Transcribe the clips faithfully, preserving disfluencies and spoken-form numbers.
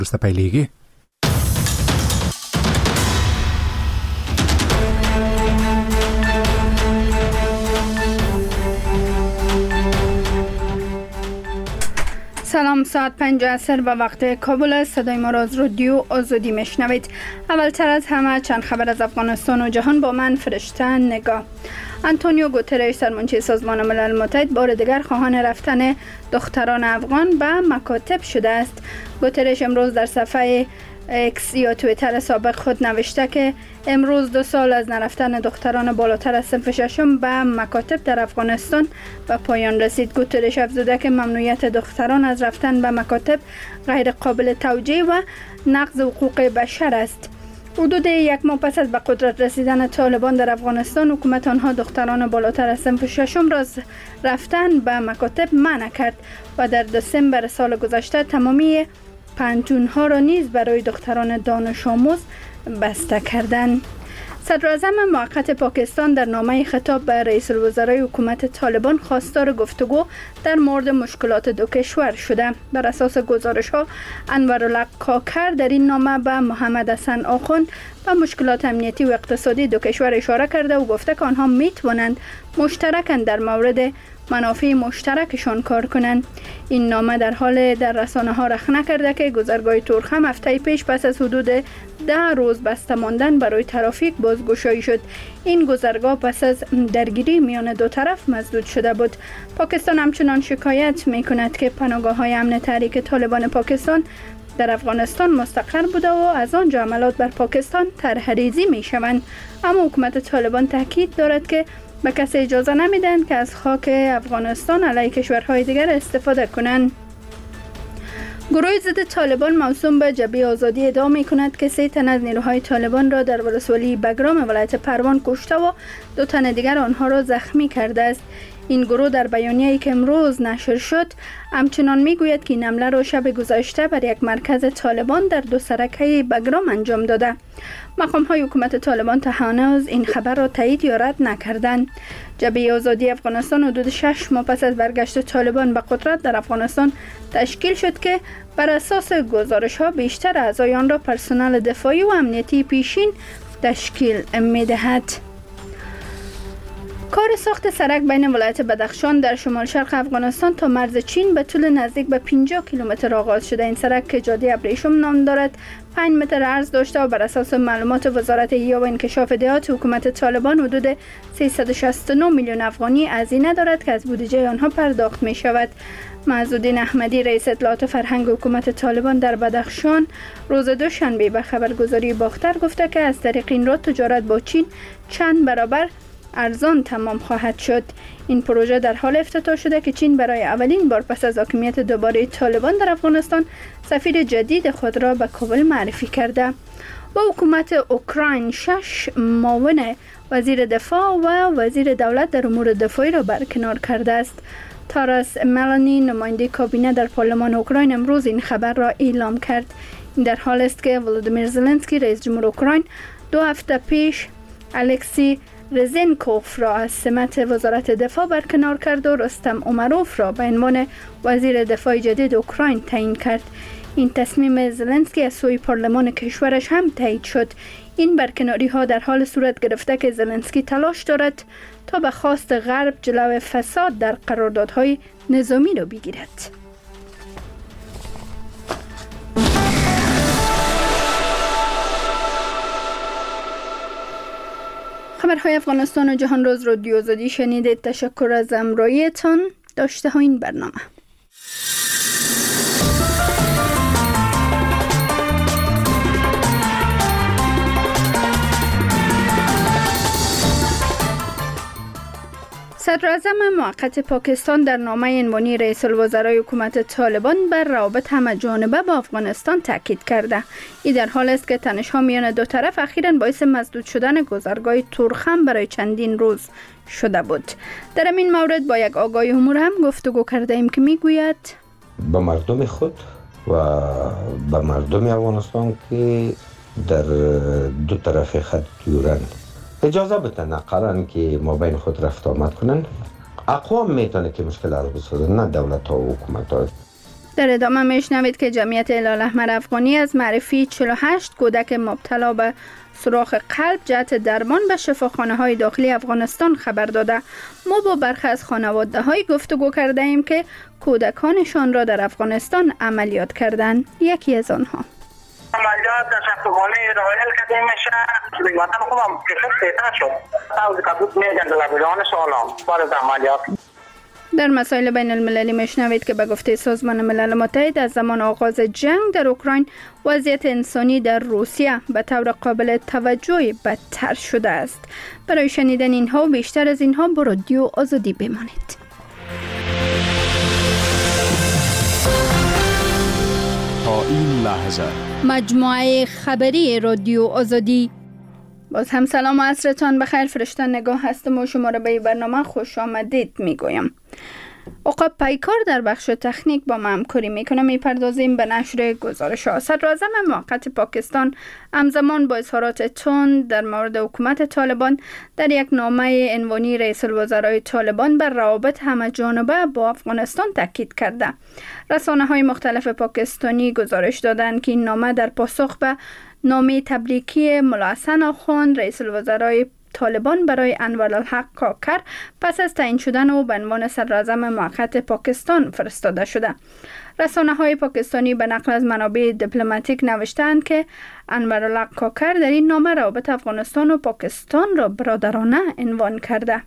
درست پیلیگی سلام، ساعت پنج عصر و وقت کابل است. صدای ما را از رادیو آزادی میشنوید. اولتر از همه چند خبر از افغانستان و جهان با من فرشته نگاه. آنتونیو گوترش سرمنشی سازمان ملل متحد بار دیگر خواهان رفتن دختران افغان به مکاتب شده است. گوترش امروز در صفحه اکس یا توییتر سابق خود نوشته که امروز دو سال از نرفتن دختران بالاتر از صنف ششم به مکاتب در افغانستان به پایان رسید. گوترش افزوده که ممنوعیت دختران از رفتن به مکاتب غیر قابل توجیه و نقض حقوق بشر است. حدود یک ماه پس از به قدرت رسیدن طالبان در افغانستان، حکومت آنها دختران بالاتر از صنف ششم را از رفتن به مکاتب منع کرد و در دسامبر سال گذشته تمامی پانتون‌ها را نیز برای دختران دانش آموز بسته کردند. صدر اعظم موقت پاکستان در نامه خطاب به رئیس الوزرای حکومت طالبان خواستار گفتگو در مورد مشکلات دو کشور شده. بر اساس گزارش‌ها، انورالحق کاکر در این نامه به محمد حسن آخوند به مشکلات امنیتی و اقتصادی دو کشور اشاره کرده و گفته که آنها می‌توانند مشترکاً در مورد منافع مشترکشان کار کنند. این نامه در حال در رسانه ها رخنه کرده که گذرگاه تورخم هفته پیش پس از حدود ده روز بسته ماندن برای ترافیک بازگشایی شد. این گذرگاه پس از درگیری میان دو طرف مسدود شده بود. پاکستان همچنان شکایت می کند که پناهگاه های امن تحریک طالبان پاکستان در افغانستان مستقر بوده و از آنجا عملات بر پاکستان طرح‌ریزی می شوند. اما حکومت طالبان تاکید دارد که به کسی اجازه نمیدن که از خاک افغانستان علیه کشورهای دیگر استفاده کنند. گروه ضد طالبان موسوم به جبهه آزادی ادعا می کند که سه تن از نیروهای طالبان را در ولسوالی بگرام ولایت پروان کشته و دو تن دیگر آنها را زخمی کرده است. این گروه در بیانیه‌ای که امروز نشر شد همچنان میگوید که این حمله را شب گذشته بر یک مرکز طالبان در دو سرکه بگرام انجام داده. مقام‌های حکومت طالبان تا هنوز این خبر را تایید یا رد نکردند. جبهه آزادی افغانستان حدود شش ماه پس از برگشت طالبان به قدرت در افغانستان تشکیل شد که بر اساس گزارش‌ها بیشتر اعضای آن را پرسنل دفاعی و امنیتی پیشین تشکیل می‌دهد. کار ساخت سرک بین ولایت بدخشان در شمال شرق افغانستان تا مرز چین به طول نزدیک به پنجاه کیلومتر آغاز شده. این سرک که جاده ابریشم نام دارد پنج متر عرض داشته و بر اساس معلومات وزارت احیا و انکشاف دهات حکومت طالبان حدود سیصد و شصت و نه میلیون افغانی هزینه دارد که از بودجه آنها پرداخت می شود. معزالدین احمدی رئیس اطلاعات فرهنگ حکومت طالبان در بدخشان روز دوشنبه به خبرگزاری باختر گفته که از طریق این راه تجارت با چین چند برابر ارزان تمام خواهد شد. این پروژه در حال افتتاح شده که چین برای اولین بار پس از حاکمیت دوباره طالبان در افغانستان سفیر جدید خود را به کابل معرفی کرده. و حکومت اوکراین شش معاون وزیر دفاع و وزیر دولت در امور دفاعی را برکنار کرده است. تاراس ملانی نماینده کابینه در پارلمان اوکراین امروز این خبر را اعلام کرد. این در حال است که ولودیمیر زلنسکی رئیس جمهور اوکراین دو هفته پیش الکسی رزنکوف را از سمت وزارت دفاع برکنار کرد و رستم اومروف را به عنوان وزیر دفاع جدید اوکراین تعیین کرد. این تصمیم زلنسکی از سوی پارلمان کشورش هم تایید شد. این برکناری ها در حال صورت گرفته که زلنسکی تلاش دارد تا به خواست غرب جلو فساد در قراردادهای نظامی را بگیرد. خبرهای افغانستان و جهان روز رادیو آزادی شنیدید. تشکر از همراهیتان. داشته ها این برنامه. صدر اعظم موقت پاکستان در نامه عنوانی رئیس الوزرای حکومت طالبان بر روابط همه‌جانبه با افغانستان تاکید کرده. این در حال است که تنش‌ها میان دو طرف اخیراً باعث مسدود شدن گذرگاه تورخم برای چندین روز شده بود. در این مورد با یک آگاه امور هم گفتگو کرده ایم که میگوید به مردم خود و به مردم افغانستان که در دو طرف خط دورند اجازه بتن اقلن که ما بین خود رفت آمد کنن. اقوام میتونه که مشکل حل بسازن، نه دولت ها و حکومت ها. در ادامه میشنوید که جمعیت هلال احمر افغانی از معرفی چهل و هشت کودک مبتلا به سوراخ قلب جهت درمان به شفاخانه های داخلی افغانستان خبر داده. ما با برخی از خانواده های گفتگو کرده ایم که کودکانشان را در افغانستان عملیات کردند. یکی از آنها: عملیات در شفاخانه رایل کردیم میشه دیگه وطن خودم کشف بهتر شد تاوز کبود میگن دلبیران سالام بعد از عملیات. در مسائل بین المللی میشنوید که به گفته سازمان ملل متحد از زمان آغاز جنگ در اوکراین وضعیت انسانی در روسیه به طور قابل توجهی بدتر شده است. برای شنیدن اینها و بیشتر از اینها با رادیو آزادی بمانید. تا این لحظه مجموعه خبری رادیو آزادی. باز هم سلام و عصرتان بخیر. فرشته نگاه هستم و شما را به برنامه خوش آمدید میگویم. عقاب پیکار در بخش تکنیک با ما همکاری میکنه. میپردازیم به نشر گزارش ها. صدراعظم موقت پاکستان همزمان با اظهارات تند در مورد حکومت طالبان در یک نامه عنوانی رئیس الوزرای طالبان بر روابط همه‌جانبه با افغانستان تاکید کرده. رسانه های مختلف پاکستانی گزارش دادند که این نامه در پاسخ به نامه تبریکی ملا حسن آخوند رئیس الوزرای طالبان برای انورالحق کاکر پس از تعیین شدن او به عنوان صدراعظم موقت پاکستان فرستاده شده. رسانه های پاکستانی به نقل از منابع دیپلماتیک نوشتند که انورالحق کاکر در این نامه روابط افغانستان و پاکستان را برادرانه عنوان کرده.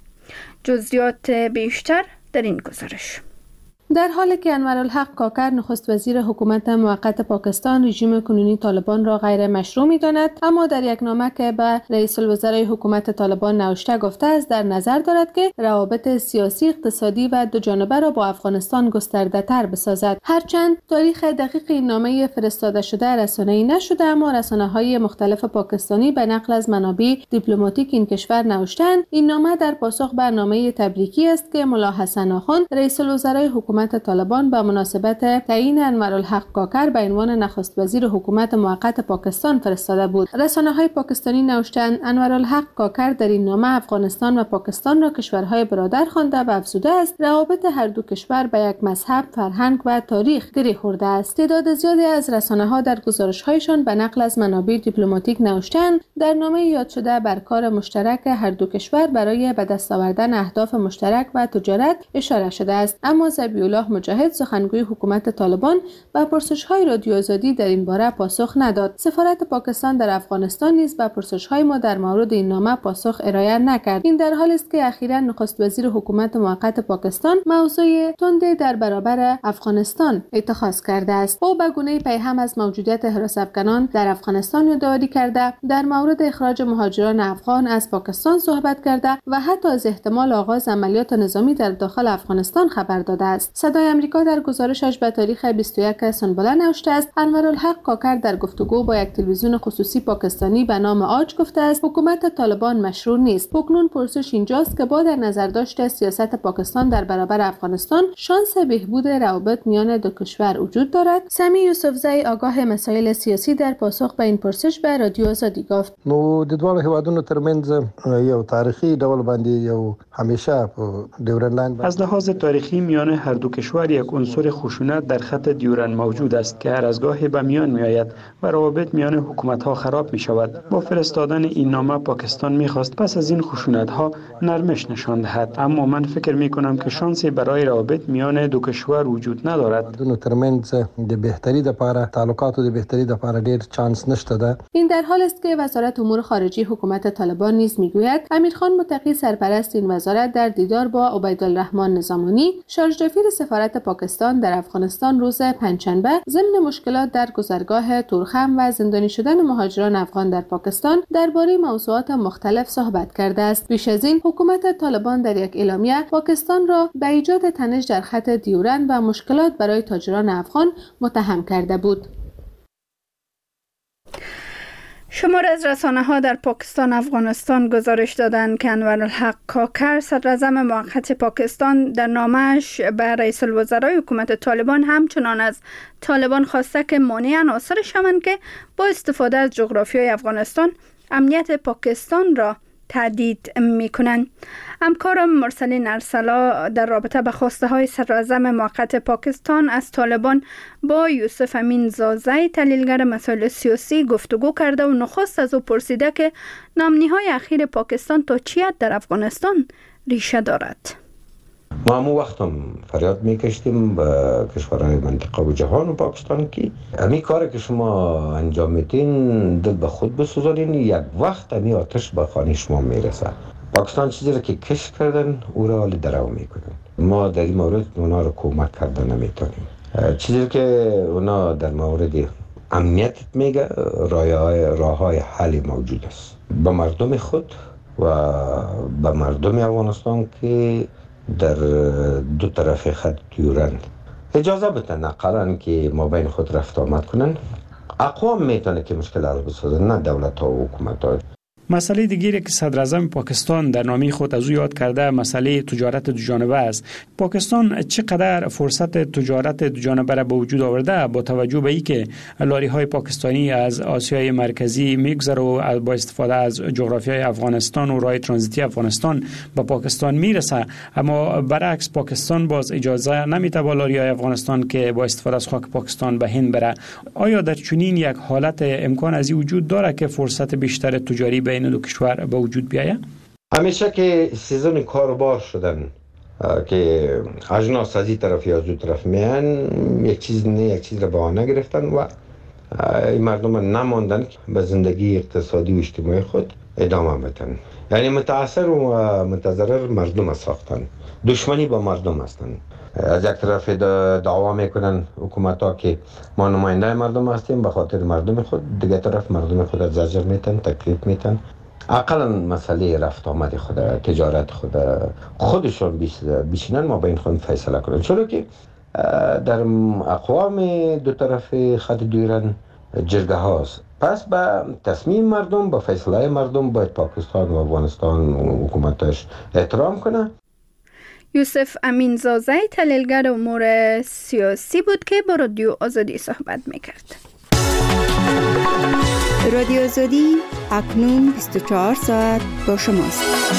جزئیات بیشتر در این گزارش. در حالی که انورالحق کاکر نخست وزیر حکومت موقت پاکستان رژیم کنونی طالبان را غیر مشروع می‌داند، اما در یک نامه که به رئیس الوزرای حکومت طالبان نوشته گفته است در نظر دارد که روابط سیاسی، اقتصادی و دو جانبه را با افغانستان گسترده‌تر بسازد. هرچند تاریخ دقیق این نامه فرستاده شده رسانه‌ای نشده، اما رسانه‌های مختلف پاکستانی به نقل از منابع دیپلماتیک این کشور نوشتند این نامه در پاسخ به نامه تبریکی است که ملا حسن آخوند رئیس الوزرای حکومت طالبان به مناسبت تعیین انورالحق کاکر به عنوان نخست وزیر حکومت موقت پاکستان فرستاده بود. رسانه‌های پاکستانی نوشتند انورالحق کاکر در این نامه افغانستان و پاکستان را کشورهای برادر خوانده و افزوده است روابط هر دو کشور به یک مذهب، فرهنگ و تاریخ گره خورده است. تعداد زیادی از رسانه‌ها در گزارش‌هایشان به نقل از منابع دیپلماتیک نوشتند در نامه یاد شده بر کار مشترک هر دو کشور برای به دست آوردن اهداف مشترک و تجارت اشاره شده است. اما ذبیح الله مجاهد سخنگوی حکومت طالبان به پرسش‌های رادیو آزادی در این باره پاسخ نداد. سفارت پاکستان در افغانستان نیز به پرسش‌های ما در مورد این نامه پاسخ ارائه نکرد. این در حالی است که اخیراً نخست وزیر حکومت موقت پاکستان موضوع تند در برابر افغانستان اتخاذ کرده است. او به گونه پیهم از موجودیت حراس افغانان در افغانستان یادآوری کرده، در مورد اخراج مهاجران افغان از پاکستان صحبت کرده و حتی از احتمال آغاز عملیات نظامی در داخل افغانستان خبر داده است. صدای آمریکا در گزارشش به تاریخ بیست و یک سنبله نوشته است انورالحق کاکر در گفتگو با یک تلویزیون خصوصی پاکستانی به نام آج گفته است حکومت طالبان مشروع نیست. اکنون پرسش اینجاست که با در نظر داشت سیاست پاکستان در برابر افغانستان شانس بهبود روابط میان دو کشور وجود دارد. سمی یوسفزی آگاه مسائل سیاسی در پاسخ به این پرسش به رادیو آزادی گفت نو د دوه هیوادونو ترمنځ یو تاریخي ډول باندې یو همیشه ډیورن لاین از لحاظ تاریخی میان هر دو کشور یک عنصر خشونت در خط دیورن موجود است که هر از گاهی به میان می آید و روابط میان حکومت ها خراب می شود. با فرستادن این نامه پاکستان می خواست پس از این خشونت ها نرمش نشان دهد، اما من فکر می کنم که شانسی برای روابط میان دو کشور وجود ندارد. دونو ترمنځ د بهتری د لپاره تعلقات د بهتری د لپاره ډیر چانس نشته ده. این در حال است که وزارت امور خارجه حکومت طالبان نیز میگوید امیرخان متقی سرپرست این وزارت در دیدار با عبیدالرحمن نظامانی شارژ دافیر سفارت پاکستان در افغانستان روز پنجشنبه ضمن مشکلات در گذرگاه تورخم و زندانی شدن مهاجران افغان در پاکستان درباره موضوعات مختلف صحبت کرده است. پیش از این حکومت طالبان در یک اعلامیه پاکستان را به ایجاد تنش در خط دیورن و مشکلات برای تاجران افغان متهم کرده بود. شمار از رسانه‌ها در پاکستان افغانستان گزارش دادند که انورالحق کاکر صدراعظم موقت پاکستان در نامه‌اش به رئیس الوزرای حکومت طالبان همچنان از طالبان خواسته که مانع عناصر شوند که با استفاده از جغرافیای افغانستان امنیت پاکستان را تهدید میکنند. همکارم مرسلین ارسلا در رابطه با خواسته های صدراعظم موقت پاکستان از طالبان با یوسف امین زازی تحلیلگر مسائل سیاسی گفتگو کرده و نخست از او پرسیده که نامنی های اخیر پاکستان تا چی حد در افغانستان ریشه دارد. ما همون وقت هم فریاد میکشتیم به کشورهای منطقه و جهان و پاکستان که همین کار که شما انجام میتین دل به خود بسوزانین، یک وقت همین آتش به خانه شما میرسه. پاکستان چیزی را که کش کردن او را حال درو میکنن. ما در این مورد اونا را کمک کردن نمیتونیم. چیزی که اونا در مورد امنیت میگه راه های حل موجود است به مردم خود و به مردم افغانستان که در دو طرف خط دیورند اجازه بتن اقلا که ما بین خود رفت آمد کنن. اقوام میتونه که مشکل حل بسازن، نه دولت ها و حکومت ها. مسئله دیگری که صدر اعظم پاکستان در نامه خود از او یاد کرده مسئله تجارت دو جانبه است. پاکستان چقدر فرصت تجارت دو جانبه را به وجود آورده با توجه به اینکه لاری های پاکستانی از آسیای مرکزی میگذره و با استفاده از جغرافیای افغانستان و راه ترانزیتی افغانستان به پاکستان میرسه، اما برعکس پاکستان باز اجازه نمیده با لاری های افغانستان که با استفاده از خاک پاکستان به هند بره. آیا در چنین یک حالت امکان از این وجود داره که فرصت بیشتر تجاری به این دو کشور به وجود بیاید؟ همیشه که سیزن کاروبار شدن که اجناس از این طرف یا از اون طرف میان، یک چیز نه یک چیز را بهانه گرفتن و این مردم نماندن به زندگی اقتصادی و اجتماعی خود ادامه بدن. یعنی متاثر و متضرر مردم ساختن، دشمنی با مردم هستن. از یک طرف دعوا میکنن حکومت ها که ما نماینده مردم هستیم به خاطر مردم خود، دیگه طرف مردم خود زجر میتن، تکلیف میتن. اقلا مسئله رفت آمد خود، تجارت خود خودشون بیشینن ما بین خود فیصله کنن، چون که در اقوام دو طرف خط دیورند جرگه هاست. پس به تصمیم مردم، به فیصله مردم باید پاکستان و افغانستان و حکومتش احترام کنه. یوسف امین زازی تحلیلگر امور سیاسی بود که با رادیو آزادی صحبت میکرد. رادیو آزادی اکنون بیست و چهار ساعت با شماست.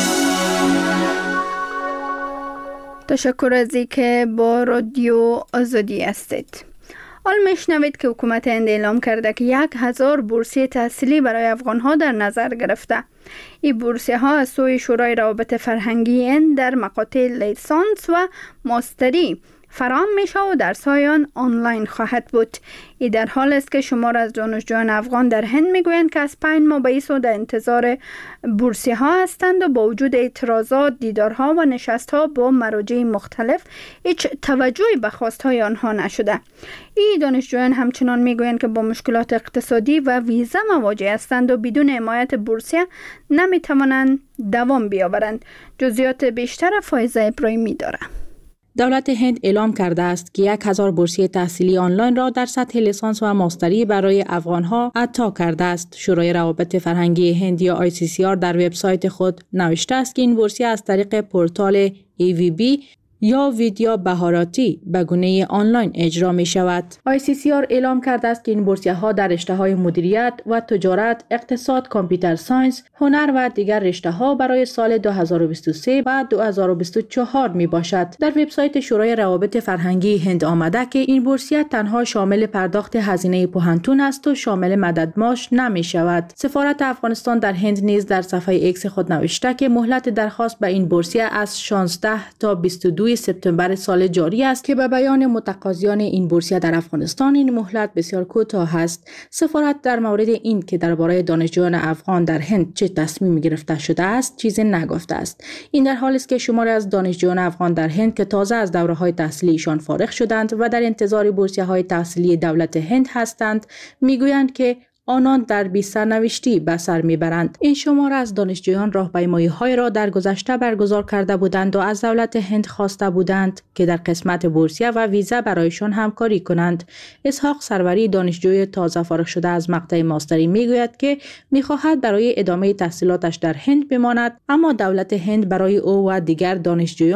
تشکر از اینکه با رادیو آزادی هستید. حال میشنوید که حکومت هند اعلام کرده که یک هزار بورسیه تحصیلی برای افغانها در نظر گرفته. این بورسیه ها از سوی شورای روابط فرهنگی هند در مقاطع لیسانس و ماستری فراهم میشه و درس‌های آن آنلاین خواهد بود. این در حال است که شمار از دانشجویان افغان در هند میگویند که از پنج ماه به در انتظار بورسیه ها هستند و با وجود اعتراضات، دیدارها و نشست‌ها با مراجع مختلف هیچ توجهی به خواست‌های آنها نشده. این دانشجویان همچنان میگویند که با مشکلات اقتصادی و ویزا مواجه هستند و بدون حمایت بورسیه نمیتوانند دوام بیاورند. جزئیات بیشتر فایزه ابراهیمی داره. دولت هند اعلام کرده است که یک هزار بورسیه تحصیلی آنلاین را در سطح لیسانس و ماستری برای افغانها عطا کرده است. شورای روابط فرهنگی هند یا آی سی سی آر در وبسایت خود نوشته است که این بورسیه از طریق پورتال ای وی بی یا ویدیا بهاراتی به گونه آنلاین اجرا می شود. آی سی سی آر اعلام کرده است که این بورسیه ها در رشته های مدیریت و تجارت، اقتصاد، کامپیوتر ساینس، هنر و دیگر رشته ها برای سال دو هزار و بیست و سه و دو هزار و بیست و چهار می باشد. در وبسایت شورای روابط فرهنگی هند آمده که این بورسیه تنها شامل پرداخت هزینه پوهنتون است و شامل مدد معاش نمی شود. سفارت افغانستان در هند نیز در صفحه ایکس خود نوشته که مهلت درخواست به این بورسیه از شانزده تا بیست و دو سپتامبر سال جاری است که به بیان متقاضیان این بورسیه در افغانستان این مهلت بسیار کوتاه است. سفارت در مورد این که درباره دانشجویان افغان در هند چه تصمیمی گرفته شده است چیزی نگفته است. این در حالی است که شماری از دانشجویان افغان در هند که تازه از دوره‌های تحصیلیشان فارغ شدند و در انتظار بورسیه‌های تحصیلی دولت هند هستند میگویند که آنان در بی سرنوشتی به سر میبرند. این شماره از دانشجویان راهپیمایی‌های را در گذشته برگزار کرده بودند و از دولت هند خواسته بودند که در قسمت بورسیه و ویزا برایشان همکاری کنند. اسحاق سروری دانشجوی تازه فارغ شده از مقطع ماستری میگوید که میخواهد برای ادامه تحصیلاتش در هند بماند، اما دولت هند برای او و دیگر دانشجویان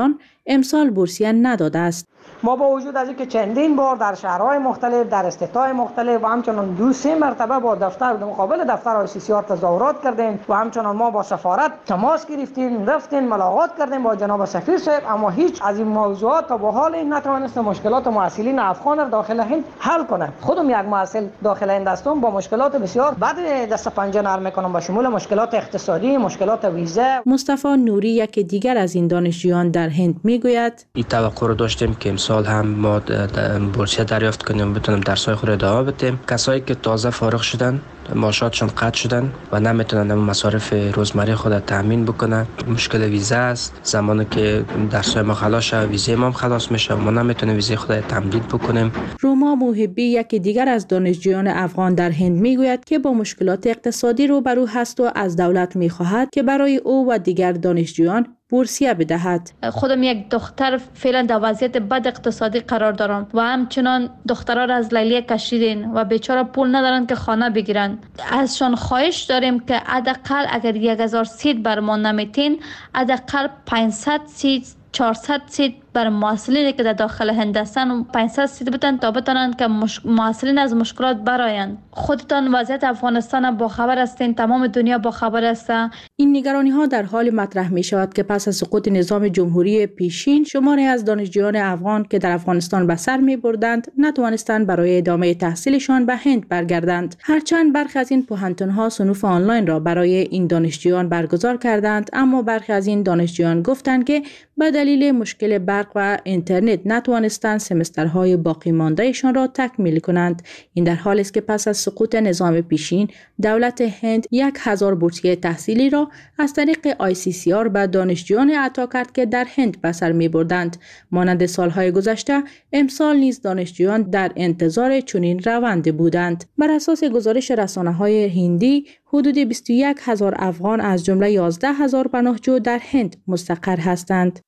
امسال بورسیه نداده است. ما با وجود از اینکه چندین بار در شهرهای مختلف در استتای مختلف و همچنان دو سه مرتبه با دفتر در مقابل دفتر آی سی سی آر تظاهرات کردیم و همچنان ما با سفارت تماس گرفتیم، رفتیم ملاقات کردیم با جناب سفیر صاحب، اما هیچ از این موضوعات تا به حال نتوانست مشکلات معسلین افغان را داخل هند حل کنه. خودم یک معسل داخل هند هستم، با مشکلات بسیار بد دست پنجه نرم میکنم، با شمول مشکلات اقتصادی، مشکلات ویزا. مصطفی نوری یک دیگر از این دانشجویان در هند میگوید این توقع رو داشتیم که امسال هم ما بورسیه دریافت کنیم، بتونیم درس‌های خود را ادامه بدیم. کسایی که تازه فارغ شدن معاشاتشون قطع شدن و نمیتونن مصارف روزمره خود را تامین بکنن. مشکل ویزا است، زمانی که درس‌های ما خلاص شه ویزای ما هم خلاص میشه، ما نمیتونیم ویزای خود را تمدید بکنیم. روما محبی یک دیگر از دانشجویان افغان در هند میگوید که با مشکلات اقتصادی روبرو هست و از دولت میخواهد که برای او و دیگر دانشجویان بورسیه بدهد. خودم یک دختر فعلا در وضعیت بد اقتصادی قرار دارم و همچنان دخترها را از لیلیه کشیدین و بیچاره پول ندارن که خانه بگیرن. ازشان خواهش داریم که حداقل اگر یک هزار سیت بر ما نمیتین، حداقل پانصد سیت چهارصد سیت بر معسلینی که در داخل هند هستن و پانصد سیت بتن تا بتونن که مش... معسلین از مشکلات برآیند. خودتان وضعیت افغانستان با خبر هستین، تمام دنیا با خبر است. این نگرانی ها در حال مطرح می شود که پس از سقوط نظام جمهوری پیشین شماری از دانشجویان افغان که در افغانستان به سر می بردند نتوانستند برای ادامه تحصیلشان به هند برگردند. هرچند برخی از این پوهنتون ها صنوف آنلاین را برای این دانشجویان برگزار کردند، اما برخی از این دانشجویان گفتند که به دلیل مشکل برق و اینترنت نتوانستند سمسترهای باقی ماندهشان را تکمیل کنند. این در حالی است که پس از سقوط نظام پیشین دولت هند یک هزار بورسیه تحصیلی را از طریق آی سی سی آر به دانشجویان عطا کرد که در هند به سر می بردند. مانند سالهای گذشته امسال نیز دانشجویان در انتظار چنین روند بودند. بر اساس گزارش رسانه‌های هندی حدود بیست و یک هزار افغان از جمله یازده هزار پناهجو در هند مستقر هستند.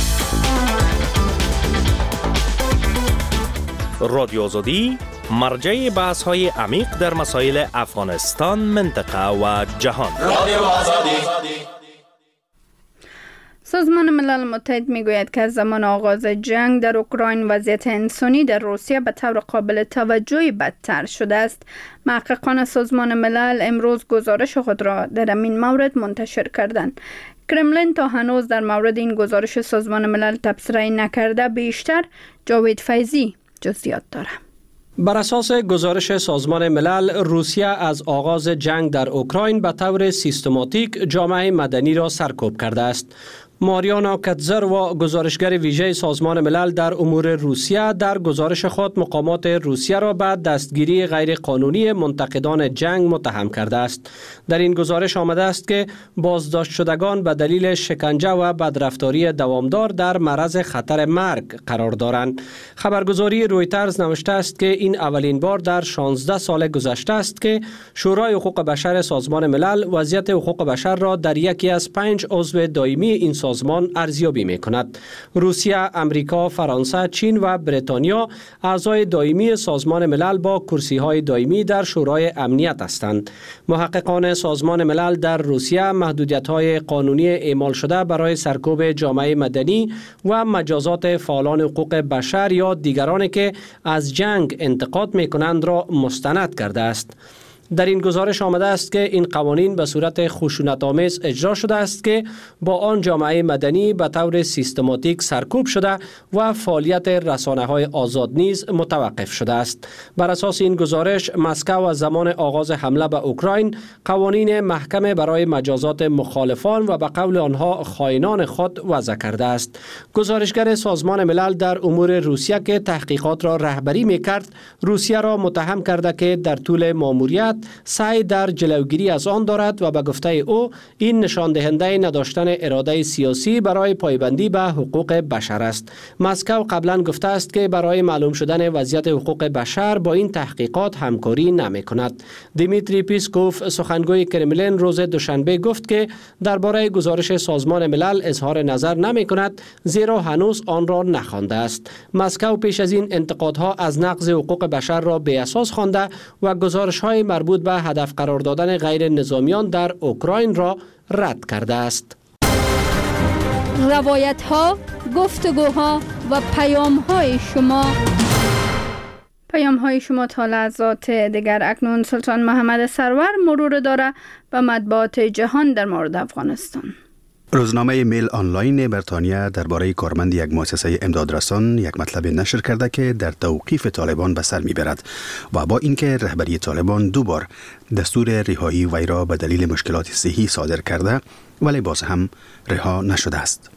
رادیو آزادی مرجع بحث های عمیق در مسائل افغانستان، منطقه و جهان. رادیو آزادی. سازمان ملل متحد میگوید که از زمان آغاز جنگ در اوکراین وضعیت انسانی در روسیه به طور قابل توجهی بدتر شده است. محققان سازمان ملل امروز گزارش خود را در این مورد منتشر کردند. کرملین تا هنوز در مورد این گزارش سازمان ملل تبصره نکرده. بیشتر جاوید فیضی جزئیات دارد. بر اساس گزارش سازمان ملل، روسیه از آغاز جنگ در اوکراین به طور سیستماتیک جامعه مدنی را سرکوب کرده است. ماریانا کاتزروا، گزارشگر ویژه سازمان ملل در امور روسیه، در گزارش خود مقامات روسیه را به دستگیری غیرقانونی منتقدان جنگ متهم کرده است. در این گزارش آمده است که بازداشت شدگان به دلیل شکنجه و بدرفتاری دوامدار در معرض خطر مرگ قرار دارند. خبرگزاری رویترز نوشته است که این اولین بار در شانزده سال گذشته است که شورای حقوق بشر سازمان ملل وضعیت حقوق بشر را در یکی از پنج عضو دائمی این سازمان ارزیابی می کند. روسیه، امریکا، فرانسه، چین و بریتانیا اعضای دائمی سازمان ملل با کرسی های دائمی در شورای امنیت هستند. محققان سازمان ملل در روسیه محدودیت های قانونی اعمال شده برای سرکوب جامعه مدنی و مجازات فعالان حقوق بشر یا دیگرانی که از جنگ انتقاد می کنند را مستند کرده است. در این گزارش آمده است که این قوانین به صورت خشونت‌آمیز اجرا شده است که با آن جامعه مدنی به طور سیستماتیک سرکوب شده و فعالیت رسانه‌های آزاد نیز متوقف شده است. بر اساس این گزارش، مسکو از زمان آغاز حمله به اوکراین قوانین محکم برای مجازات مخالفان و به قول آنها خائنان خود وضع کرده است. گزارشگر سازمان ملل در امور روسیه که تحقیقات را رهبری می‌کرد، روسیه را متهم کرده که در طول ماموریت سعی در جلوگیری از آن دارد و به گفته او این نشان دهنده نداشتن اراده سیاسی برای پایبندی به حقوق بشر است. مسکو قبلا گفته است که برای معلوم شدن وضعیت حقوق بشر با این تحقیقات همکاری نمی کند. دیمیتری پیسکوف، سخنگوی کرملین، روز دوشنبه گفت که درباره گزارش سازمان ملل اظهار نظر نمی کند، زیرا هنوز آن را نخوانده است. مسکو پیش از این انتقادها از نقض حقوق بشر را بی اساس خوانده و گزارش‌های مربوط به هدف قرار دادن غیر نظامیان در اوکراین را رد کرده است. روایت ها گفتگوها و پیام‌های شما. پیام‌های شما تا لحظات دیگر. اکنون سلطان محمد سرور مرور داره به مطبوعات جهان در مورد افغانستان. روزنامه میل آنلاین بریتانیا درباره کارمند یک مؤسسه امدادرسان یک مطلب نشر کرده که در توقیف طالبان به سر میبرد و با اینکه رهبری طالبان دو بار دستور رهایی وی را به دلیل مشکلات صحی صادر کرده ولی باز هم رها نشده است.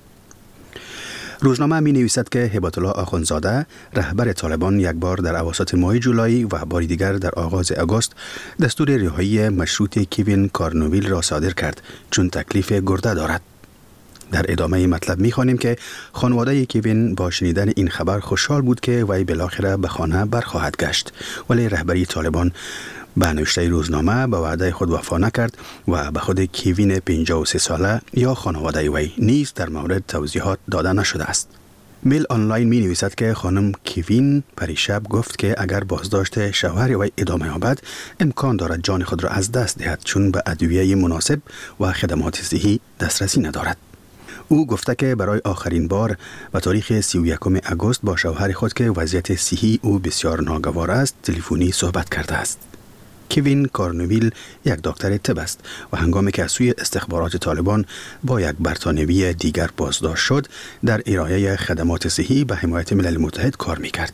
روزنامه می نویسد که هبت الله آخوندزاده رهبر طالبان یک بار در اواسط ماه جولای و بار دیگر در آغاز آگوست دستور رهایی مشروط کیوین کارنوویل را صادر کرد چون تکلیف گرده دارد. در ادامه مطلب می خوانیم که خانواده کیوین با شنیدن این خبر خوشحال بود که وی بالاخره به خانه برخواهد گشت، ولی رهبری طالبان به نوشته روزنامه به وعده خود وفا نکرد و به خود کیوین پنجاه و سه ساله یا خانواده وی نیز در مورد توضیحات داده نشده است. میل آنلاین می نویسد که خانم کیوین پریشب گفت که اگر بازداشت شوهر وی ادامه یابد امکان دارد جان خود را از دست دهد چون به ادویه مناسب و خدمات صحی دسترسی ندارد. او گفته که برای آخرین بار به تاریخ سی و یکم آگوست با شوهر خود که وضعیت صحی او بسیار ناگوار است تلفنی صحبت کرده است. کیوین کارنوویل یک دکتر طب است و هنگامی که از سوی استخبارات طالبان با یک بریتانیایی دیگر بازداشت شد در ارائه خدمات صحی به حمایت ملل متحد کار میکرد.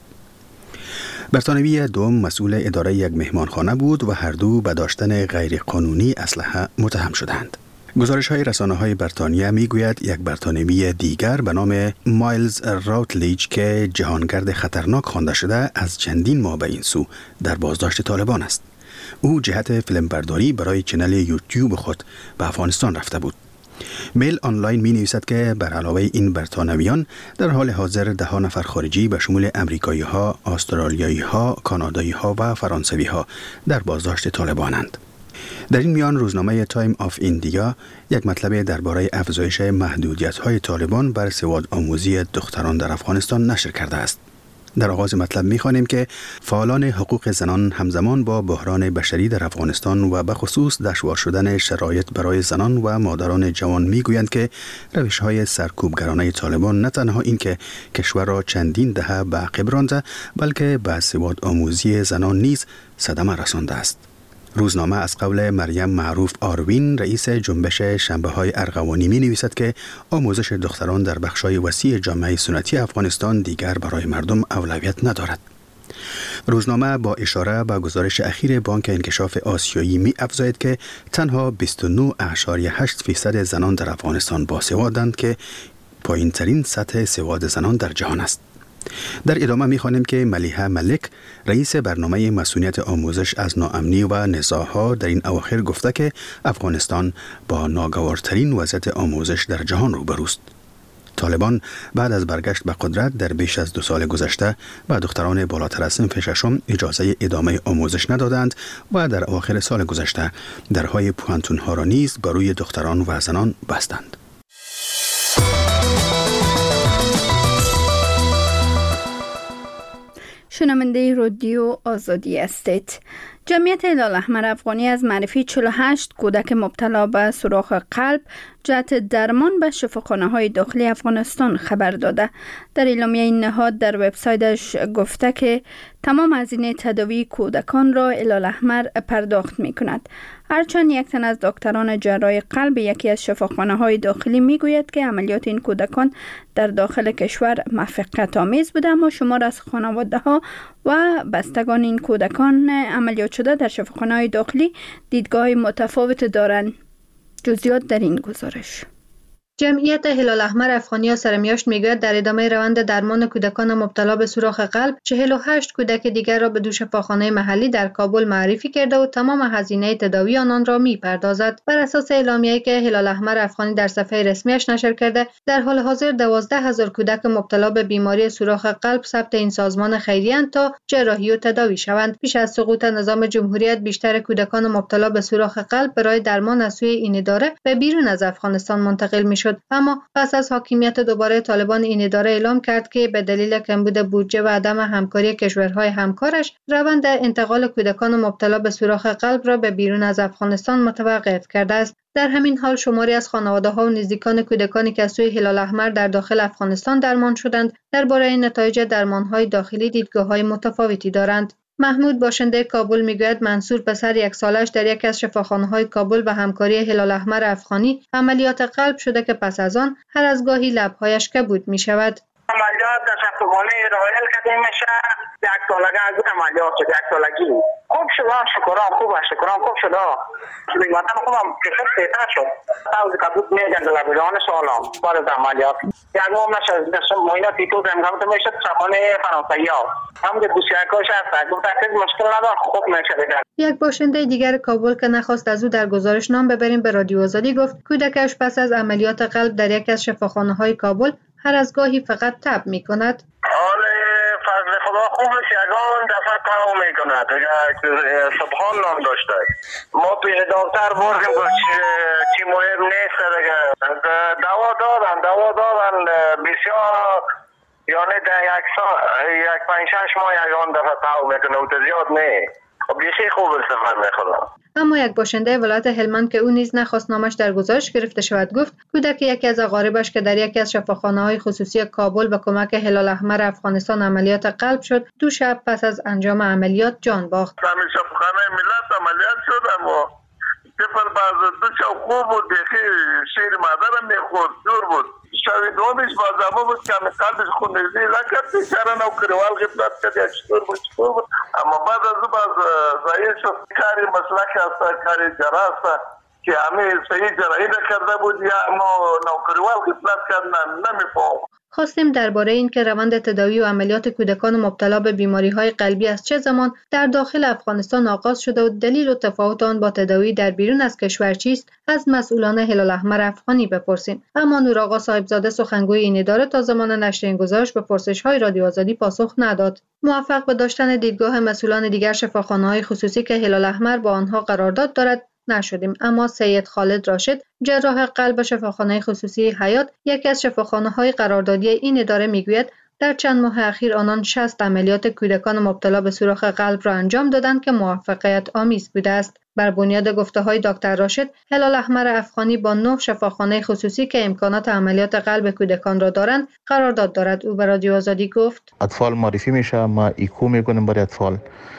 بریتانیایی دوم مسئول اداره یک مهمانخانه بود و هر دو به داشتن غیرقانونی اسلحه متهم شدند. گزارش های رسانه های بریتانیا می گوید یک بریتانیایی دیگر به نام مایلز راوتلیج که جهانگرد خطرناک خوانده شده از چندین ماه به این سو در بازداشت طالبان است. او جهت فیلمبرداری برای چنل یوتیوب خود به افغانستان رفته بود. میل آنلاین می نویسد که بر علاوه این بریتانویان در حال حاضر ده ها نفر خارجی به شمول امریکایی ها، استرالیایی ها، کانادایی ها و فرانسوی ها در بازداشت طالبانند. در این میان روزنامه تایم آف ایندیا یک مطلب درباره افزایش محدودیت‌های طالبان بر سواد آموزی دختران در افغانستان نشر کرده است. در آغاز مطلب می‌خوانیم که فعالان حقوق زنان همزمان با بحران بشری در افغانستان و به خصوص دشوار شدن شرایط برای زنان و مادران جوان می‌گویند که روش‌های سرکوبگرانه طالبان نه تنها این که کشور را چندین دهه به عقب رانده بلکه به سواد آموزی زنان نیز صدمه رسانده است. روزنامه از قول مریم معروف آروین رئیس جنبش شنبه‌های ارغوانی می نویسد که آموزش دختران در بخش‌های وسیع جامعه سنتی افغانستان دیگر برای مردم اولویت ندارد. روزنامه با اشاره به گزارش اخیر بانک انکشاف آسیایی می افزاید که تنها بیست و نه و هشت فیصد زنان در افغانستان باسوادند که پایین‌ترین سطح سواد زنان در جهان است. در ادامه می‌خوانیم که ملیحه ملک رئیس برنامه مسئولیت آموزش از ناامنی و نزاع‌ها در این اواخر گفته که افغانستان با ناگوارترین وضعیت آموزش در جهان روبروست. طالبان بعد از برگشت به قدرت در بیش از دو سال گذشته به دختران بالاتر از صنف ششم اجازه ادامه آموزش ندادند و در اواخر سال گذشته درهای پوهنتون‌ها را نیز بر روی دختران و زنان بستند. شنونده رادیو آزادی استید. جمعیت هلال احمر افغانی از معرفی چهل و هشت کودک مبتلا به سوراخ قلب جهت درمان به شفاخانه‌های داخلی افغانستان خبر داده. در اعلامیه این نهاد در وبسایتش گفته که تمام هزینه تداوی کودکان را هلال احمر پرداخت می‌کند. هرچند یک تن از دکتران جراح قلب یکی از شفاخانه‌های داخلی می‌گوید که عملیات این کودکان در داخل کشور موفقیت‌آمیز بوده، اما شمار از خانواده‌ها و بستگان این کودکان عملیات شده در شفاخانه‌های داخلی دیدگاه متفاوت دارند. جزئیات در این گزارش. جمعیت هلال احمر افغانی سرمیاشت میگوید در ادامه روند درمان کودکان مبتلا به سوراخ قلب چهل و هشت کودک دیگر را به دو شفاخانه محلی در کابل معرفی کرده و تمام هزینه تداوی آنان را میپردازد. بر اساس اعلامیه‌ای که هلال احمر افغانی در صفحه رسمیش نشر کرده، در حال حاضر دوازده هزار کودک مبتلا به بیماری سوراخ قلب ثبت این سازمان خیریه اند تا جراحی و تداوی شوند. پیش از سقوط نظام جمهوریت بیشتر کودکان مبتلا به سوراخ قلب برای درمان از سوی این اداره به بیرون از افغانستان منتقل می میشد. اما پس از حاکمیت دوباره طالبان این اداره اعلام کرد که به دلیل کمبود بودجه و عدم همکاری کشورهای همکارش روند انتقال کودکان مبتلا به سوراخ قلب را به بیرون از افغانستان متوقف کرده است. در همین حال شماری از خانواده‌ها و نزدیکان کودکانی که از سوی هلال احمر در داخل افغانستان درمان شدند درباره نتایج درمان‌های داخلی دیدگاه‌های متفاوتی دارند. محمود باشنده کابل میگوید منصور پسر یک سالش در یک از شفاخانه‌های کابل به همکاری هلال احمر افغانی عملیات قلب شده که پس از آن هر از گاهی لب‌هایش کبود می‌شود. عملیات در شفاخانه رایل کردیم میشه یک سالگی از اون عملیات شد یک سالگی خوب شد شکران خوب شکران خوب شد دیگه وطن خوبم کشت بهتر شد تاوز کبود میگن دلبیران سالم بعد از عملیات یک ماه نشد نشد ماینا تیتو زمگام تو میشد شفاخانه فرانسوی ها هم که دوسیاکاش هست گفت اکید مشکل ندار خوب میشه دیگر. یک باشنده دیگر کابل که نخواست از او در گزارش نام ببریم به رادیو آزادی گفت کودکش پس از عملیات قلب در یک از شفاخانه‌های کابل هر از گاهی فقط تب می کند. حال فضل خدا خوبش یگان دفعه تاو می کند سبحان نام داشته ما پیش دکتر بردیم که چی مهم نیست دیگه دوا دادن دوا دادن بسیار یعنی در یک سال یک پنج شش ماه یگان دفعه تاو می کنه و زیاد نه خب بیشی خوب استفاده می خدا. اما یک باشنده ولایت هلمند که او نیز نخواست نامش در گزارش گرفته شود گفت کودک یکی از اقاربش که در یکی از شفاخانه‌های خصوصی کابل به کمک هلال احمر افغانستان عملیات قلب شد دو شب پس از انجام عملیات جان باخت. همین شفاخانه ملت عملیات شد اما طفل باز دو شب خوب بود بخیر شیر مادرم میخورد جور بود شوی دومش باز اما بود که همه قلبش خون نزدی نکرد بیچاره نو کروال غفلت کرد یا چطور بود چطور بود اما بعد از او باز ضعیف شد کاری مسلک هست کاری جراح هست که همه صحیح جراحی نکرده بود یا اما نو کروال غفلت کرد نمیفهم. خواستیم درباره این که روند تداوی و عملیات کودکان مبتلا به بیماری‌های قلبی از چه زمان در داخل افغانستان آغاز شده و دلیل و تفاوت آن با تداوی در بیرون از کشور چیست از مسئولان هلال احمر افغانی بپرسیم. اما نورآقا صاحبزاده سخنگوی این اداره تا زمان نشر این گزارش به پرسش‌های رادیو آزادی پاسخ نداد. موفق به داشتن دیدگاه مسئولان دیگر شفاخانه‌های خصوصی که هلال احمر با آنها قرارداد دارد نشدیم. اما سید خالد راشد جراح قلب شفاخانه خصوصی حیات یکی از شفاخانه‌های قراردادی این اداره میگوید در چند ماه اخیر آنان شصت عملیات کودکان مبتلا به سوراخ قلب را انجام دادند که موفقیت آمیز بوده است. بر بنیاد گفته‌های دکتر راشد هلال احمر افغانی با نه شفاخانه خصوصی که امکانات عملیات قلب کودکان را دارند قرارداد دارد. او به رادیو آزادی گفت اطفال معرفی میشه ما ایکو میکنیم برای اطفال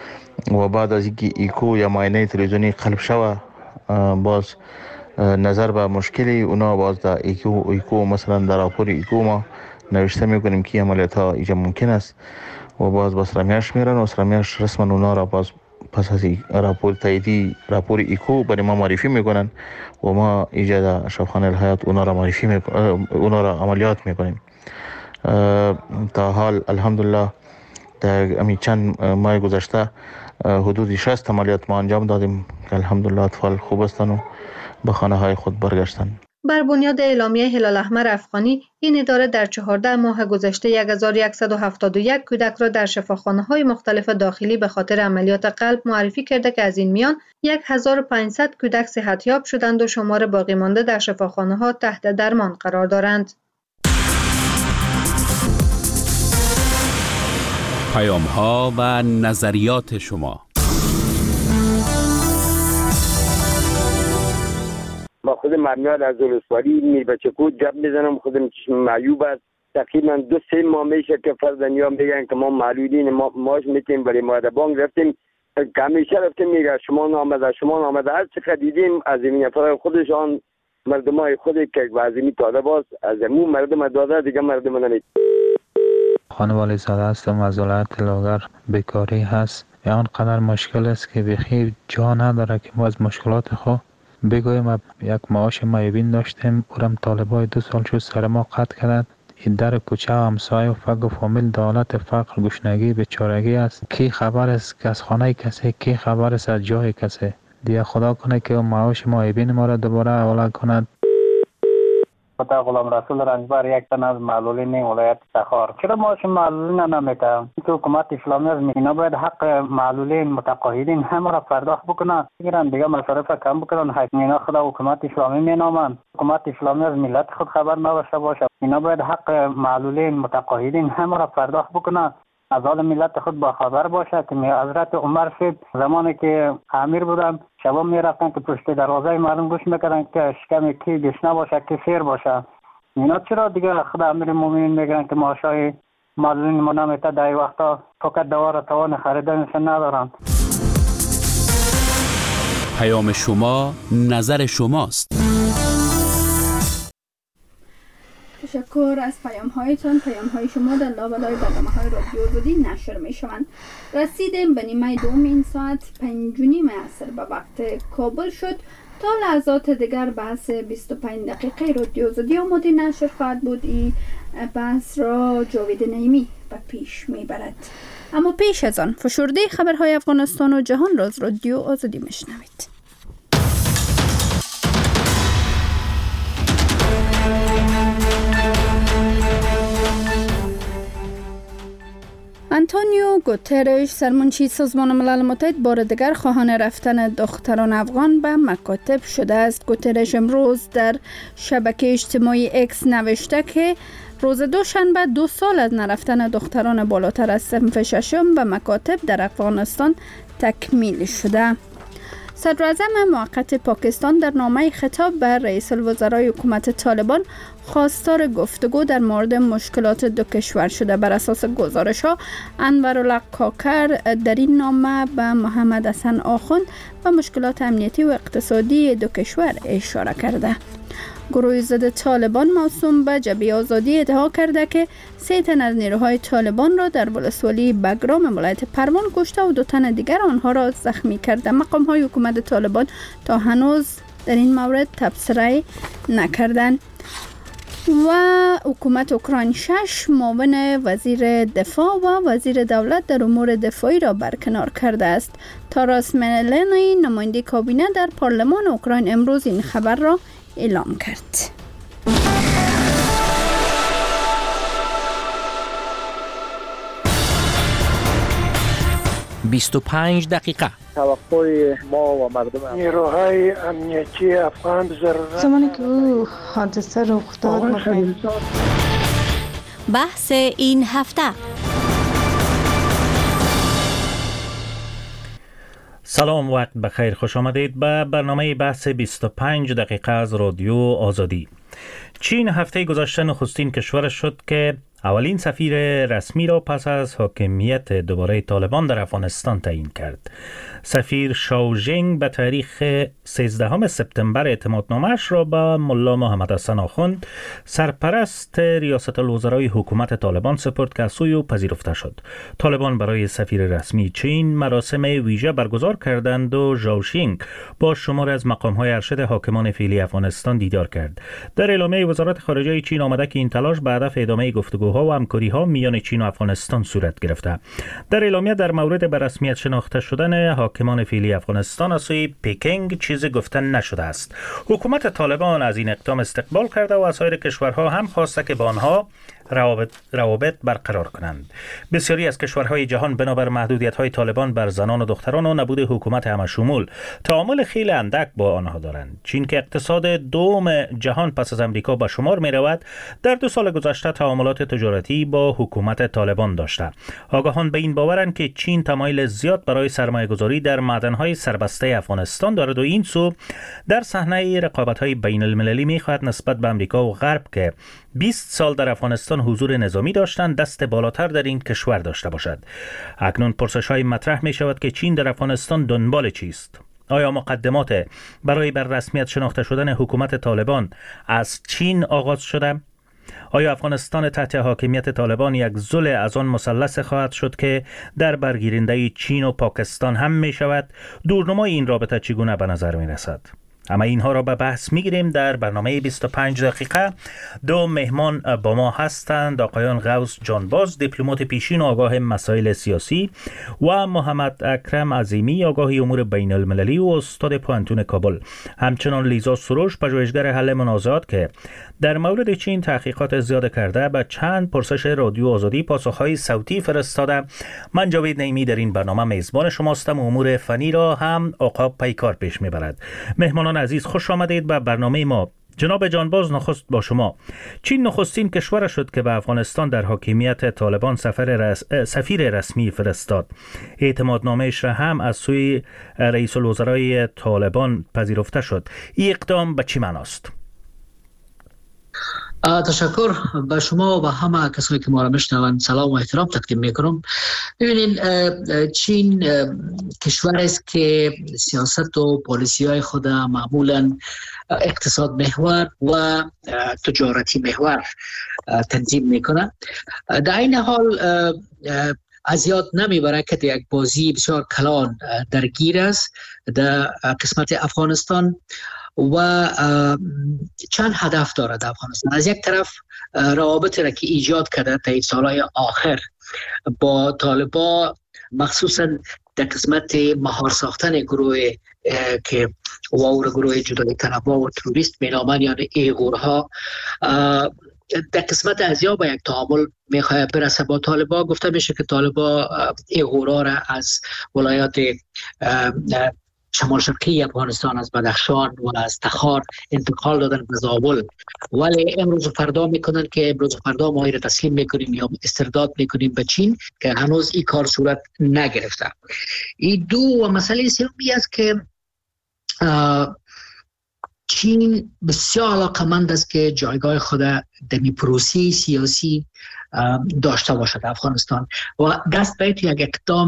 و بعد از اینکه ایکو یا معاینه تلویزیونی قلب شوه باز نظر به مشکلی اونا باز در ایکو ایکو مثلا در راپور ایکو ما نوشته میکنیم که عملیات ها اینجا ممکن است و باز با سرمیاش میرن و سرمیاش رسما اونا را باز پس از راپور تاییدی راپور ایکو برای ما معرفی میکنن و ما اینجا در شفاخانه الحیات اونا را معرفی میکنیم اونا را عملیات میکنیم. تا حال الحمدلله در همین چند ماه گذشته حدود شصت عملیات ما انجام دادیم که الحمدلله اطفال خوب هستند و به خانه های خود برگشتند. بر بنیاد اعلامیه هلال احمر افغانی این اداره در چهارده ماه گذشته یک هزار و صد و هفتاد و یک کودک را در شفاخانه‌های مختلف داخلی به خاطر عملیات قلب معرفی کرده که از این میان هزار و پانصد کودک صحتیاب شدند و شمار باقی مانده در شفاخانه‌ها تحت درمان قرار دارند. پیام‌ها و نظریات شما. با خود مرمیاد از ولسوالی میر بچه کود گپ میزنم خودم چشم معیوب است تقریبا دو سه ماه میشه که فرزندیان میگن که ما معلولین ما ماش میتیم برای ماده بانک رفتیم که همیشه رفتیم میگه شما نامده شما نامده هر چقدر دیدیم از این نفر خودشان مردم های خودی که وزیمی طالب است از امون مردم داده دیگه مردم نمید. خانم والی زاده هستم از ولایت لاغر. بیکاری هست یا آنقدر مشکل است که بخیر جا نداره که ما از مشکلات خود بگویم. یک معاش معیوبین داشتیم اورم طالبای دو سال شد سر ما قطع کردند. این در کوچه و همسایه و فقر و فامیل دولت فقر گشنگی بیچارگی است. کی خبر است که از خانه کسی کی خبر است از جای کسی. دیگه خدا کنه که معاش معیوبین ما را دوباره حواله کند. خدا غلام رسول رنجبر یک تن از معلولین ولایت تخار. چرا معاش معلولین نمیده؟ که حکومت اسلامی از اینا باید حق معلولین متقاعدین همه را پرداخت بکنن، بگیرن دیگه مصارف کم بکنن. حق اینا خدا حکومت اسلامی مینامن، حکومت اسلامی از ملت خود خبر نداشته باشه. اینا باید حق معلولین متقاعدین همه را پرداخت بکنن، از حال ملت خود با خبر باشه. که حضرت عمر صاحب زمانی که امیر بودن شبا میرفتن که پشت دروازه مردم گوش میکردن که شکم کی گشنه باشه کی سیر باشه. اینا چرا دیگه خدا امیر مومنین میگن که معاشای معلولین ما نمیته؟ در این وقتا فقط دوار توان خریدنش ندارن. پیام شما نظر شماست. تشکر از پیام هایتان. پیام های شما در لابلای برنامه های رادیو آزادی نشر می شوند. رسیدیم به نیمه دوم این ساعت پنج و نیم عصر به وقت کابل شد. تا لحظات دیگر بحث بیست و پنج دقیقه رادیو آزادی آماده نشر خواهد بود. این بحث را جاوید نعیمی به پیش می برد. اما پیش از آن فشرده خبرهای افغانستان و جهان را از رادیو آزادی می شنوید. آنتونیو گوترش سرمنشی سازمان ملل متحد بار دیگر خواهان رفتن دختران افغان به مکاتب شده است. گوترش امروز در شبکه اجتماعی اکس نوشته که روز دوشنبه دو سال از نرفتن دختران بالاتر از صنف ششم به مکاتب در افغانستان تکمیل شده. صدراعظم موقت پاکستان در نامه خطاب به رئیس الوزرای حکومت طالبان خواستار گفتگو در مورد مشکلات دو کشور شده. بر اساس گزارش ها انورالله کاکر در این نامه به محمد حسن آخوند و مشکلات امنیتی و اقتصادی دو کشور اشاره کرده. گروه ضد طالبان موسوم به جبهه آزادی ادعا کرده که سه تن از نیروهای طالبان را در ولسوالی بگرام ولایت پروان کشته و دو تن دیگر آنها را زخمی کرده. مقام های حکومت طالبان تا هنوز در این مورد تبصره نکردند. و حکومت اوکراین شش معاون وزیر دفاع و وزیر دولت در امور دفاعی را برکنار کرده است. تاراس ملنی نماینده کابینه در پارلمان اوکراین امروز این خبر را اعلام کرد. بیست و پنج دقیقه توقع ما و مردم نیروهای امنیتی افغان ضرورت زمانی که او حادثه رخ داد. بحث این هفته. سلام، وقت بخیر، خوش آمدید به برنامه بحث بیست و پنج دقیقه از رادیو آزادی. چین هفته گذشته نخستین کشور شد که اولین سفیر رسمی را پس از حاکمیت دوباره طالبان در افغانستان تعیین کرد. سفیر شاو ژنگ به تاریخ سیزدهم سپتامبر اعتمادنامه‌اش را به ملا محمد حسن آخوند، سرپرست ریاست الوزرای حکومت طالبان سپرد که از سوی او پذیرفته شد. طالبان برای سفیر رسمی چین مراسم ویژه برگزار کردند و ژاو ژنگ با شمار از مقام‌های ارشد حاکمان فعلی افغانستان دیدار کرد. در اعلامیه وزارت خارجه چین آمده که این تلاش به هدف ادامه گفتگوها و همکاری‌ها میان چین و افغانستان صورت گرفته. در اعلامیه در مورد به رسمیت شناخته شدن حاکمان فعلی افغانستان از سوی پکینگ چیزی گفتن نشده است. حکومت طالبان از این اقدام استقبال کرده و از سایر کشورها هم خواسته که با آنها روابط, روابط برقرار کنند. بسیاری از کشورهای جهان بنابر محدودیت‌های طالبان بر زنان و دختران و نبود حکومت همشمول تعامل خیلی اندک با آنها دارند. چین که اقتصاد دوم جهان پس از امریکا به شمار می‌رود، در دو سال گذشته تعاملات تجارتی با حکومت طالبان داشته. آگاهان به این باورند که چین تمایل زیاد برای سرمایه‌گذاری در معدن‌های سربسته افغانستان دارد و این سو در صحنه رقابت‌های بین‌المللی می‌خواهد نسبت به امریکا و غرب که بیست سال در افغانستان حضور نظامی داشتند دست بالاتر در این کشور داشته باشد. اکنون پرسش‌های مطرح می شود که چین در افغانستان دنبال چیست؟ آیا مقدمات برای بر رسمیت شناخته شدن حکومت طالبان از چین آغاز شده؟ آیا افغانستان تحت حاکمیت طالبان یک ضلع از آن مثلث خواهد شد که در برگیرنده چین و پاکستان هم می شود؟ دورنمای این رابطه چگونه به نظر می رسد؟ اما اینها را به بحث میگیریم در برنامه بیست و پنج دقیقه. دو مهمان با ما هستند: آقایان غوث جانباز، دیپلمات پیشین و آگاه مسائل سیاسی، و محمد اکرم عظیمی، آگاه امور بین المللی و استاد پوانتون کابل. همچنان لیزا سروش، پژوهشگر حل منازعات که در مورد چین تحقیقات زیاد کرده، به چند پرسش رادیو آزادی پاسخهای صوتی فرستاده. من جاوید نعیمی در این برنامه میزبان شماستم. امور فنی را هم آقا پیکار پیش میبرد. مهمانان عزیز، خوش آمدید به برنامه ما. جناب جانباز، نخست با شما. چین نخستین کشور شد که به افغانستان در حاکمیت طالبان سفر رس... سفیر رسمی فرستاد. اعتمادنامه‌اش را هم از سوی رئیس الوزرای طالبان پذیرفته شد. این اقدام به چی معناست؟ تشکر به شما و همه کسانی که ما را میشنوند سلام و احترام تقدیم میکنم. ببینید، چین کشور است که سیاست و پالیسی های خود معمولا اقتصاد محور و تجارتی محور تنظیم میکنه. در این حال از یاد نمیبره که یک بازی بسیار کلان درگیر است در قسمت افغانستان و چند هدف دارد افغانستان. از یک طرف روابط را که ایجاد کرده تا این سالهای آخر با طالبان، مخصوصا در قسمت مهار ساختن گروه که واور گروه جدای طلبها و تروریست مینامند، یعنی ایغورها، در قسمت ازیا با یک تعامل میخواه برسه با طالبان. گفته میشه که طالبان ایغورها را از ولایات شمال شرقی افغانستان، از بدخشان و از تخار انتقال دادن به زابل، ولی امروز و فردا میکنن که امروز و فردا ما را تسلیم میکنیم یا استرداد میکنیم به چین، که هنوز این کار صورت نگرفته. این دو و مسئله سومی است که چین بسیار علاقمند است که جایگاه خود در پروسه سیاسی داشته باشد افغانستان و دست به یک اقدام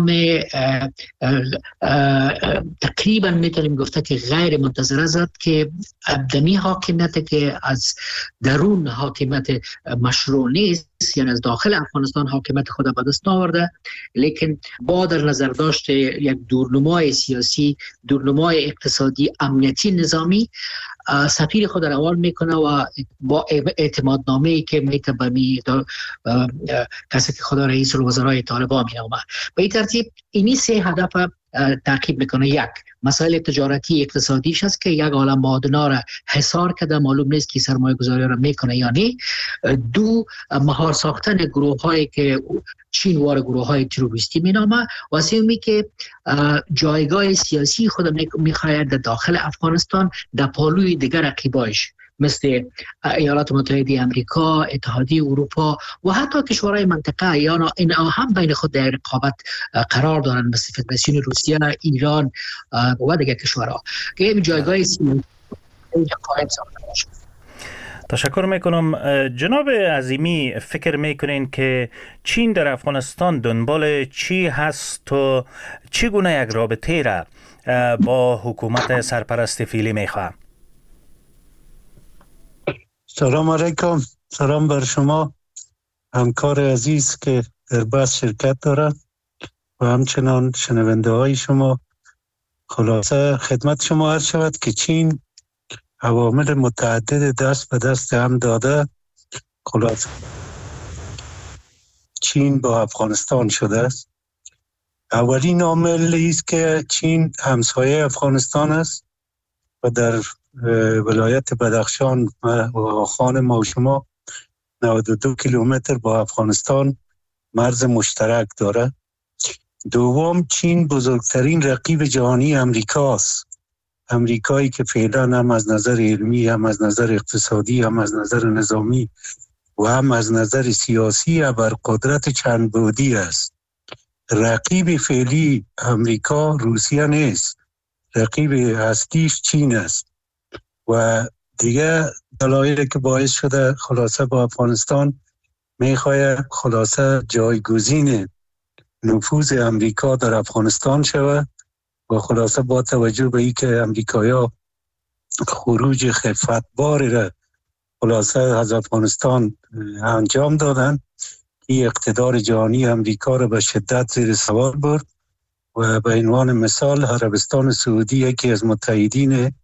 تقریبا میتونیم گفته که غیر منتظره زد که ابدمی حاکمیت که از درون حاکمیت مشروع نیست، یعنی از داخل افغانستان حاکمیت خود به دست آورده، لیکن با در نظر داشت یک دورنمای سیاسی، دورنمای اقتصادی، امنیتی، نظامی، سفیر خود روان میکنه و با اعتمادنامه‌ای که میتبمی کسی که خود رئیس الوزرای طالبان مینامه. به این ترتیب اینی سه هدف تعقیب میکنه. یک، مسائل تجارتی اقتصادیش است که یک عالم معادنا را حصار کرده، معلوم نیست که سرمایه گذاری را میکنه یا نه. دو، مهار ساختن گروه هایی که چین وار گروه های تروریستی مینامه. و سومی که جایگاه سیاسی خود میخواهد در داخل افغانستان در پالوی دیگر رقیبایش مثل ایالات متحده آمریکا، اتحادیه اروپا و حتی کشورهای منطقه یا اینها هم بین خود در رقابت قرار دارند، مثل فدراسیون روسیه، ایران و دیگر کشورها که این جایگاه سیاسی قائم ساخته باشد. تشکر میکنم. جناب عظیمی، فکر میکنین که چین در افغانستان دنبال چی هست و چگونه یک رابطه را با حکومت سرپرست فعلی میخواه؟ سلام علیکم. سلام بر شما همکار عزیز که در بحث شرکت دارد و همچنان شنونده های شما. خلاصه خدمت شما عرض شود که چین عوامل متعدد دست به دست هم داده. خلاصه چین با افغانستان شده است. اولین عامل است که چین همسایه افغانستان است و در ولایت بدخشان و خان ما و شما نود و دو کیلومتر با افغانستان مرز مشترک داره. دوم، چین بزرگترین رقیب جهانی امریکاست. امریکایی که فعلا هم از نظر علمی، هم از نظر اقتصادی، هم از نظر نظامی و هم از نظر سیاسی ابرقدرت چند بعدی است. رقیب فعلی امریکا روسیه نیست، رقیب اصلیش چین است و دیگه دلایلی که باعث شده خلاصه با افغانستان میخواه خلاصه جایگزین نفوذ امریکا در افغانستان شود و خلاصه با توجه به ای که امریکایا خروج خفتباری را خلاصه از افغانستان انجام دادن، این اقتدار جهانی امریکا را به شدت زیر سوال برد و به عنوان مثال عربستان سعودی یکی از متحدین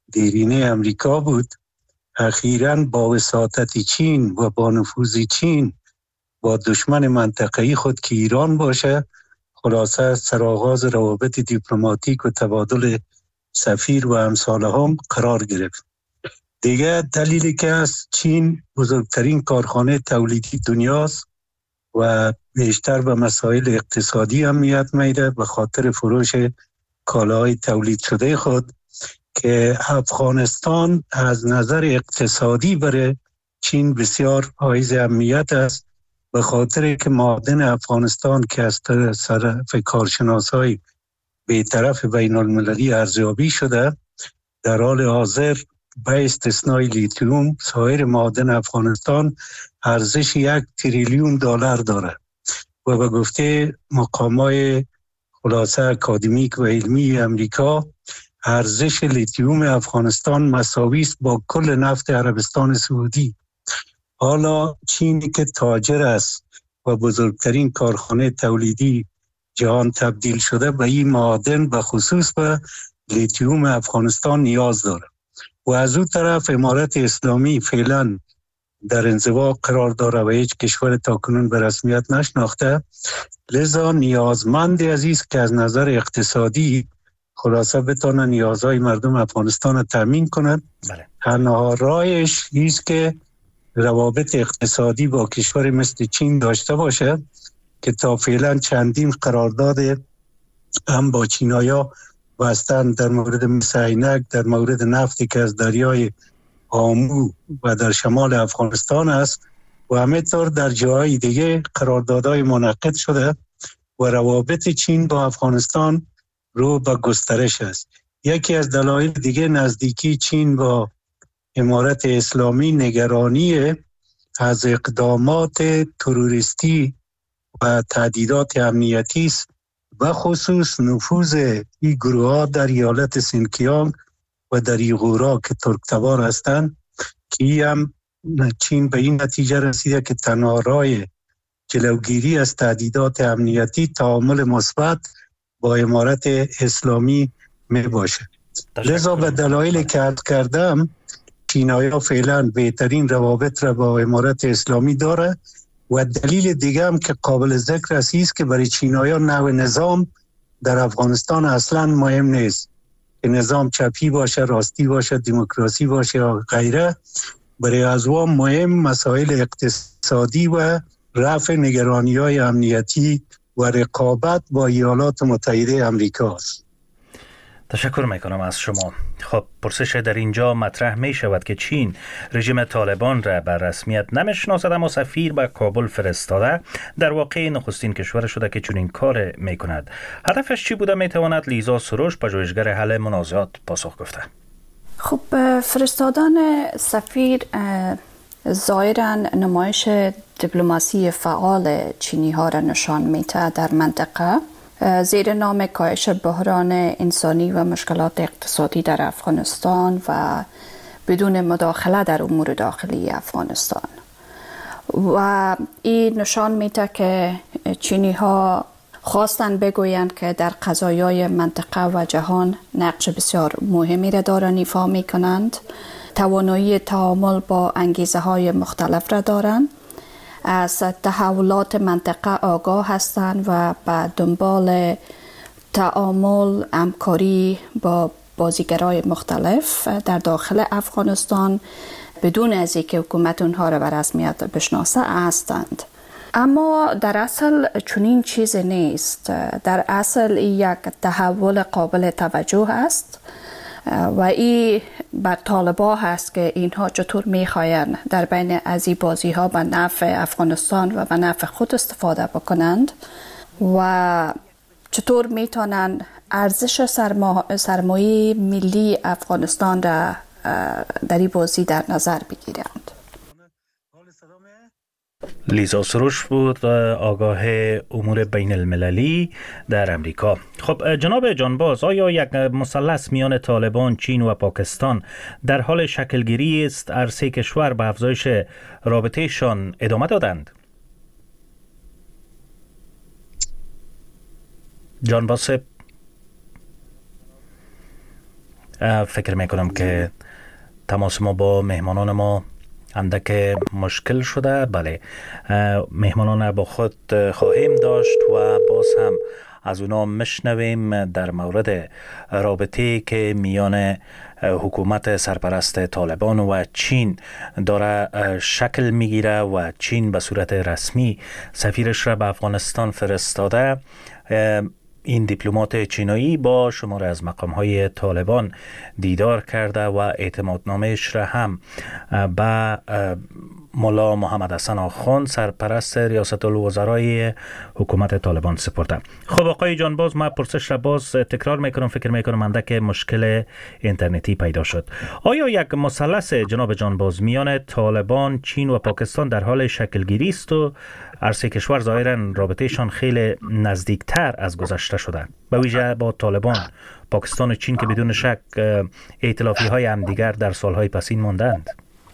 دیرینه امریکا بود، اخیراً با وساطت چین و با نفوذ چین با دشمن منطقه‌ای خود که ایران باشه، خلاصه سرآغاز روابط دیپلماتیک و تبادل سفیر و امثال هم قرار گرفت. دیگه دلیلی که از چین بزرگترین کارخانه تولیدی دنیاست و بیشتر به مسائل اقتصادی اهمیت میده به خاطر فروش کالاهای تولید شده خود، که افغانستان از نظر اقتصادی برای چین بسیار حائز اهمیت است، به خاطر که معادن افغانستان که از طرف کارشناسای بی‌طرف بین المللی ارزیابی شده، در حال حاضر به استثنای لیتیوم سایر معادن افغانستان ارزش یک تریلیون دلار داره و به گفته مقامات خلاصه اکادمیک و علمی امریکا، ارزش لیتیوم افغانستان مساوی است با کل نفت عربستان سعودی. حالا چینی که تاجر است و بزرگترین کارخانه تولیدی جهان تبدیل شده، به این معادن به خصوص به لیتیوم افغانستان نیاز داره و از اون طرف امارت اسلامی فعلا در انزوا قرار داره و هیچ کشور تاکنون به رسمیت نشناخته، لذا نیازمند عزیز که از نظر اقتصادی خلاصه بتونه نیازهای مردم افغانستان تامین کنند. بله. تنها راهش ایست که روابط اقتصادی با کشور مثل چین داشته باشه که تا فعلا چندین قرارداد هم با چینایا بستن، در مورد مثل عینک، در مورد نفتی که از دریای آمو و در شمال افغانستان است و همینطور در جاهای دیگه قراردادهای منعقد شده و روابط چین با افغانستان رو به گسترش است. یکی از دلایل دیگه نزدیکی چین با امارت اسلامی نگرانی از اقدامات تروریستی و تهدیدات امنیتی است، و خصوص نفوذ این گروه ها در ایالت سینکیانگ و در ایغورا که ترکتبار هستند، که هم چین به این نتیجه رسیده که تنها راه جلوگیری از تهدیدات امنیتی تعامل مثبت با امارت اسلامی می باشه. لذا به دلایلی که عرض کردم، چینایی‌ها فعلا بهترین روابط را با امارت اسلامی داره و دلیل دیگه هم که قابل ذکر است که برای چینایی‌ها نوع نظام در افغانستان اصلا مهم نیست، که نظام چپی باشه، راستی باشه، دموکراسی باشه یا غیره. برای ازوام مهم مسائل اقتصادی و رفع نگرانی‌های امنیتی و رقابت با ایالات متحده امریکا است. تشکر میکنم از شما. خب پرسش در اینجا مطرح می شود که چین رژیم طالبان را به رسمیت نمیشناسد اما سفیر به کابل فرستاده، در واقع نخستین کشور شده که چنین کار می کند. هدفش چی بوده؟ می تواند لیزا سروش، پژوهشگر حل منازعات، پاسخ گفته. خب فرستادن سفیر ظاهراً نمایش دیپلماسی فعال چینی ها را نشان میده در منطقه، زیر نام کاهش بحران انسانی و مشکلات اقتصادی در افغانستان و بدون مداخله در امور داخلی افغانستان. و این نشان میده که چینی ها خواستن بگویند که در قضایای منطقه و جهان نقش بسیار مهمی را دارند ایفا می کنند، توانایی تعامل با انگیزه های مختلف را دارند، از تحولات منطقه آگاه هستند و به دنبال تعامل، همکاری با بازیگرای مختلف در داخل افغانستان بدون از اینکه حکومت اونها را به رسمیت بشناسه هستند. اما در اصل چنین چیزی نیست. در اصل یک تحول قابل توجه است و این بر طالبا هست که اینها چطور میخواین در بین از این بازی ها به نفع افغانستان و به نفع خود استفاده بکنند و چطور میتونن ارزش سرما... سرمایه ملی افغانستان را در این بازی در نظر بگیرند. لیزا سروش بود، آگاه امور بین المللی در امریکا. خب جناب جانباز، آیا یک مثلث میان طالبان، چین و پاکستان در حال شکلگیری است؟ هر سه کشور به افزایش رابطهشان ادامه دادند؟ جانباز فکر میکنم که تماس ما با مهمانان ما اندک مشکل شده. بله، مهمانان با خود خواهیم داشت و باز هم از اونا مشنویم در مورد رابطه که میان حکومت سرپرست طالبان و چین داره شکل میگیره و چین به صورت رسمی سفیرش را به افغانستان فرستاده. این دیپلمات چینایی با شماره از مقام‌های طالبان دیدار کرده و اعتمادنامه‌اش را هم به مولا محمد حسن آخوند سرپرست ریاست الوزرای حکومت طالبان سپرده. خب آقای جانباز، ما پرسش را باز تکرار میکنم، فکر میکنم اندک مشکل اینترنتی پیدا شد. آیا یک مثلث جناب جانباز میان طالبان، چین و پاکستان در حال شکلگیری است و هر سه کشور ظاهرا رابطهشان خیلی نزدیکتر از گذشته شده، به ویژه با طالبان، پاکستان و چین که بدون شک ائتلافی های همدیگر در سالهای پسین ماندند؟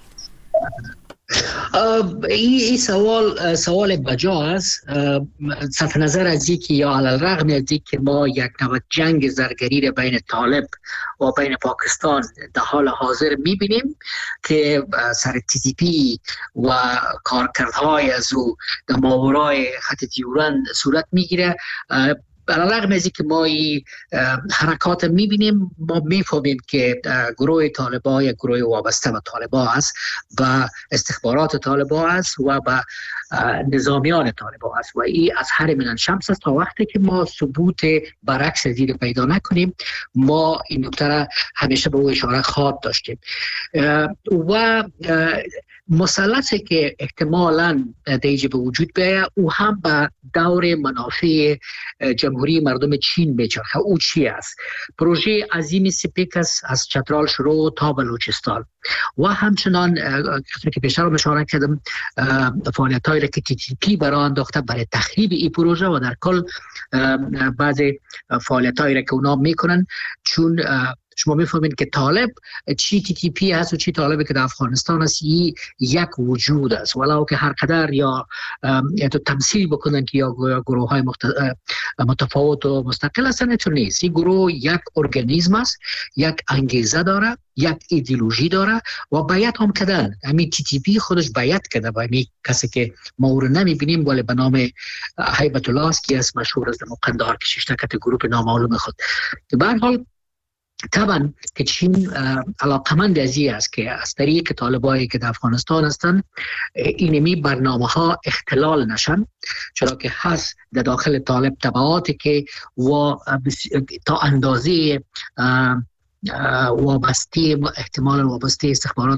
این سوال سوال بجا است، صرف نظر از اینکه یا علی الرغم از اینکه ما یک نوع جنگ زرگری بین طالب و بین پاکستان در حال حاضر میبینیم که سر تی تی پی و کارکردهای از او در ماورای خط دیورند صورت میگیره. علیرغم از اینکه ما این حرکات میبینیم، ما میفهمیم که گروه طالبان یک گروه وابسته به طالبان است، و استخبارات طالبان است و به نظامیان طالبان است، و این از هر من شمس است. تا وقتی که ما ثبوت برعکس زیر پیدا نکنیم، ما این نکته را همیشه به او اشاره خواهد داشتیم. و مثلثی که احتمالاً دیگه به وجود بیاید، او هم به دور منافع جمهوری مردم چین میچرخه. او چی است؟ پروژه عظیم سپیکس از چترال شروع تا بلوچستان و همچنان که پیشتر اشاره کردم فعالیت‌هایی که تی تی پی برای انداخته برای تخریب این پروژه و در کل بعضی فعالیت‌هایی که اونا میکنن، چون شما میفهمید که طالب چی تی تی پی هست و چی طالبی که در افغانستان است یک وجود است، ولو که هر قدر یا تو تمثیل بکنن که یا گروه های متفاوت و مستقل هستن، اینطور نیست. این گروه یک ارگانیسم است، یک انگیزه داره، یک ایدئولوژی داره و بیعت هم کردن. همین تی تی پی خودش بیعت کرده با همین کسی که ما او رو نمیبینیم ولی به نام هیبت الله است که اسم مشهور است، مقندار که شش تا گروه نامعلوم خود. به هر حال طبعا که چین علاقمند از این است که از طریق طالبایی که در افغانستان هستند اینمی برنامه ها اختلال نشن، چرا که هست در داخل طالب تبعاتی که و تا اندازه وابسته احتمال وابسته استخبارات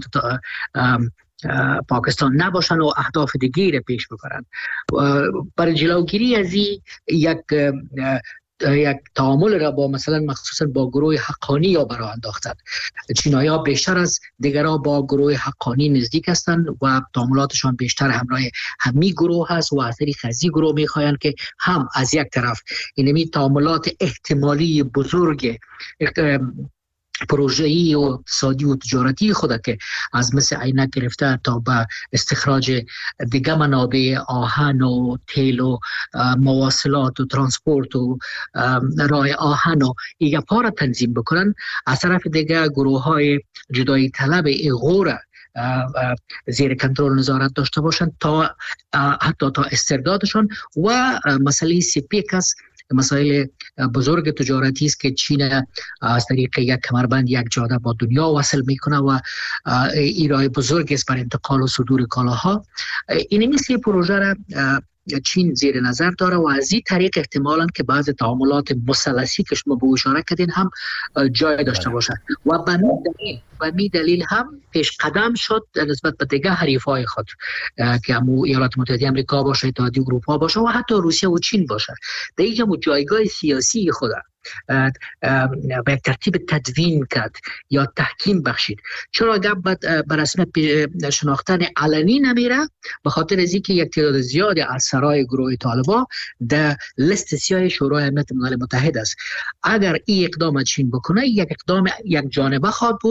پاکستان نباشن و اهداف دیگری را پیش ببرند. برای جلوگیری از این یک یک تعامل را با مثلا مخصوصا با گروه حقانی یا برای انداختن. چینایی ها بیشتر از دیگرها با گروه حقانی نزدیک هستند و تعاملاتشان بیشتر همراه همی گروه هست و از طریق از این گروه میخواین که هم از یک طرف اینمی تعاملات احتمالی بزرگ پروژه‌ای و اقتصادی و تجارتی خود که از مثل عینک گرفته تا به استخراج دیگه منابع آهن و تیل و مواصلات و ترانسپورت و راه آهن و ایگه پا را تنظیم بکنن، از طرف دیگه گروه های جدایی طلب ایغور زیر کنترل نظارت داشته باشند تا حتی تا استردادشان. و مسئله سپیک است، مسائل بزرگ تجارتی است که چین از طریق یک کمربند یک جاده با دنیا وصل میکنه و این راه بزرگ است برای انتقال و صدور کالاها. این مثل پروژه را چین زیر نظر داره و از این طریق احتمالاً که بعض تعاملات مثلثی که شما به اشاره کردین هم جای داشته باشد و به می دلیل هم پیش قدم شد نسبت به دیگه حریفای خود که هم ایالات متحده آمریکا باشه، اتحادیه اروپا باشه و حتی روسیه و چین باشه، در اینجا جایگاه سیاسی خود به یک ترتیب تدوین کرد یا تحکیم بخشید. چرا گپ به رسم شناختن علنی نمیره؟ به خاطر از اینکه یک تعداد زیادی از سرای گروه طالبان در لیست سیاه شورای امنیت ملل متحد است. اگر این اقدام چین بکنه یک اقدام یک جانبه خواهد بود و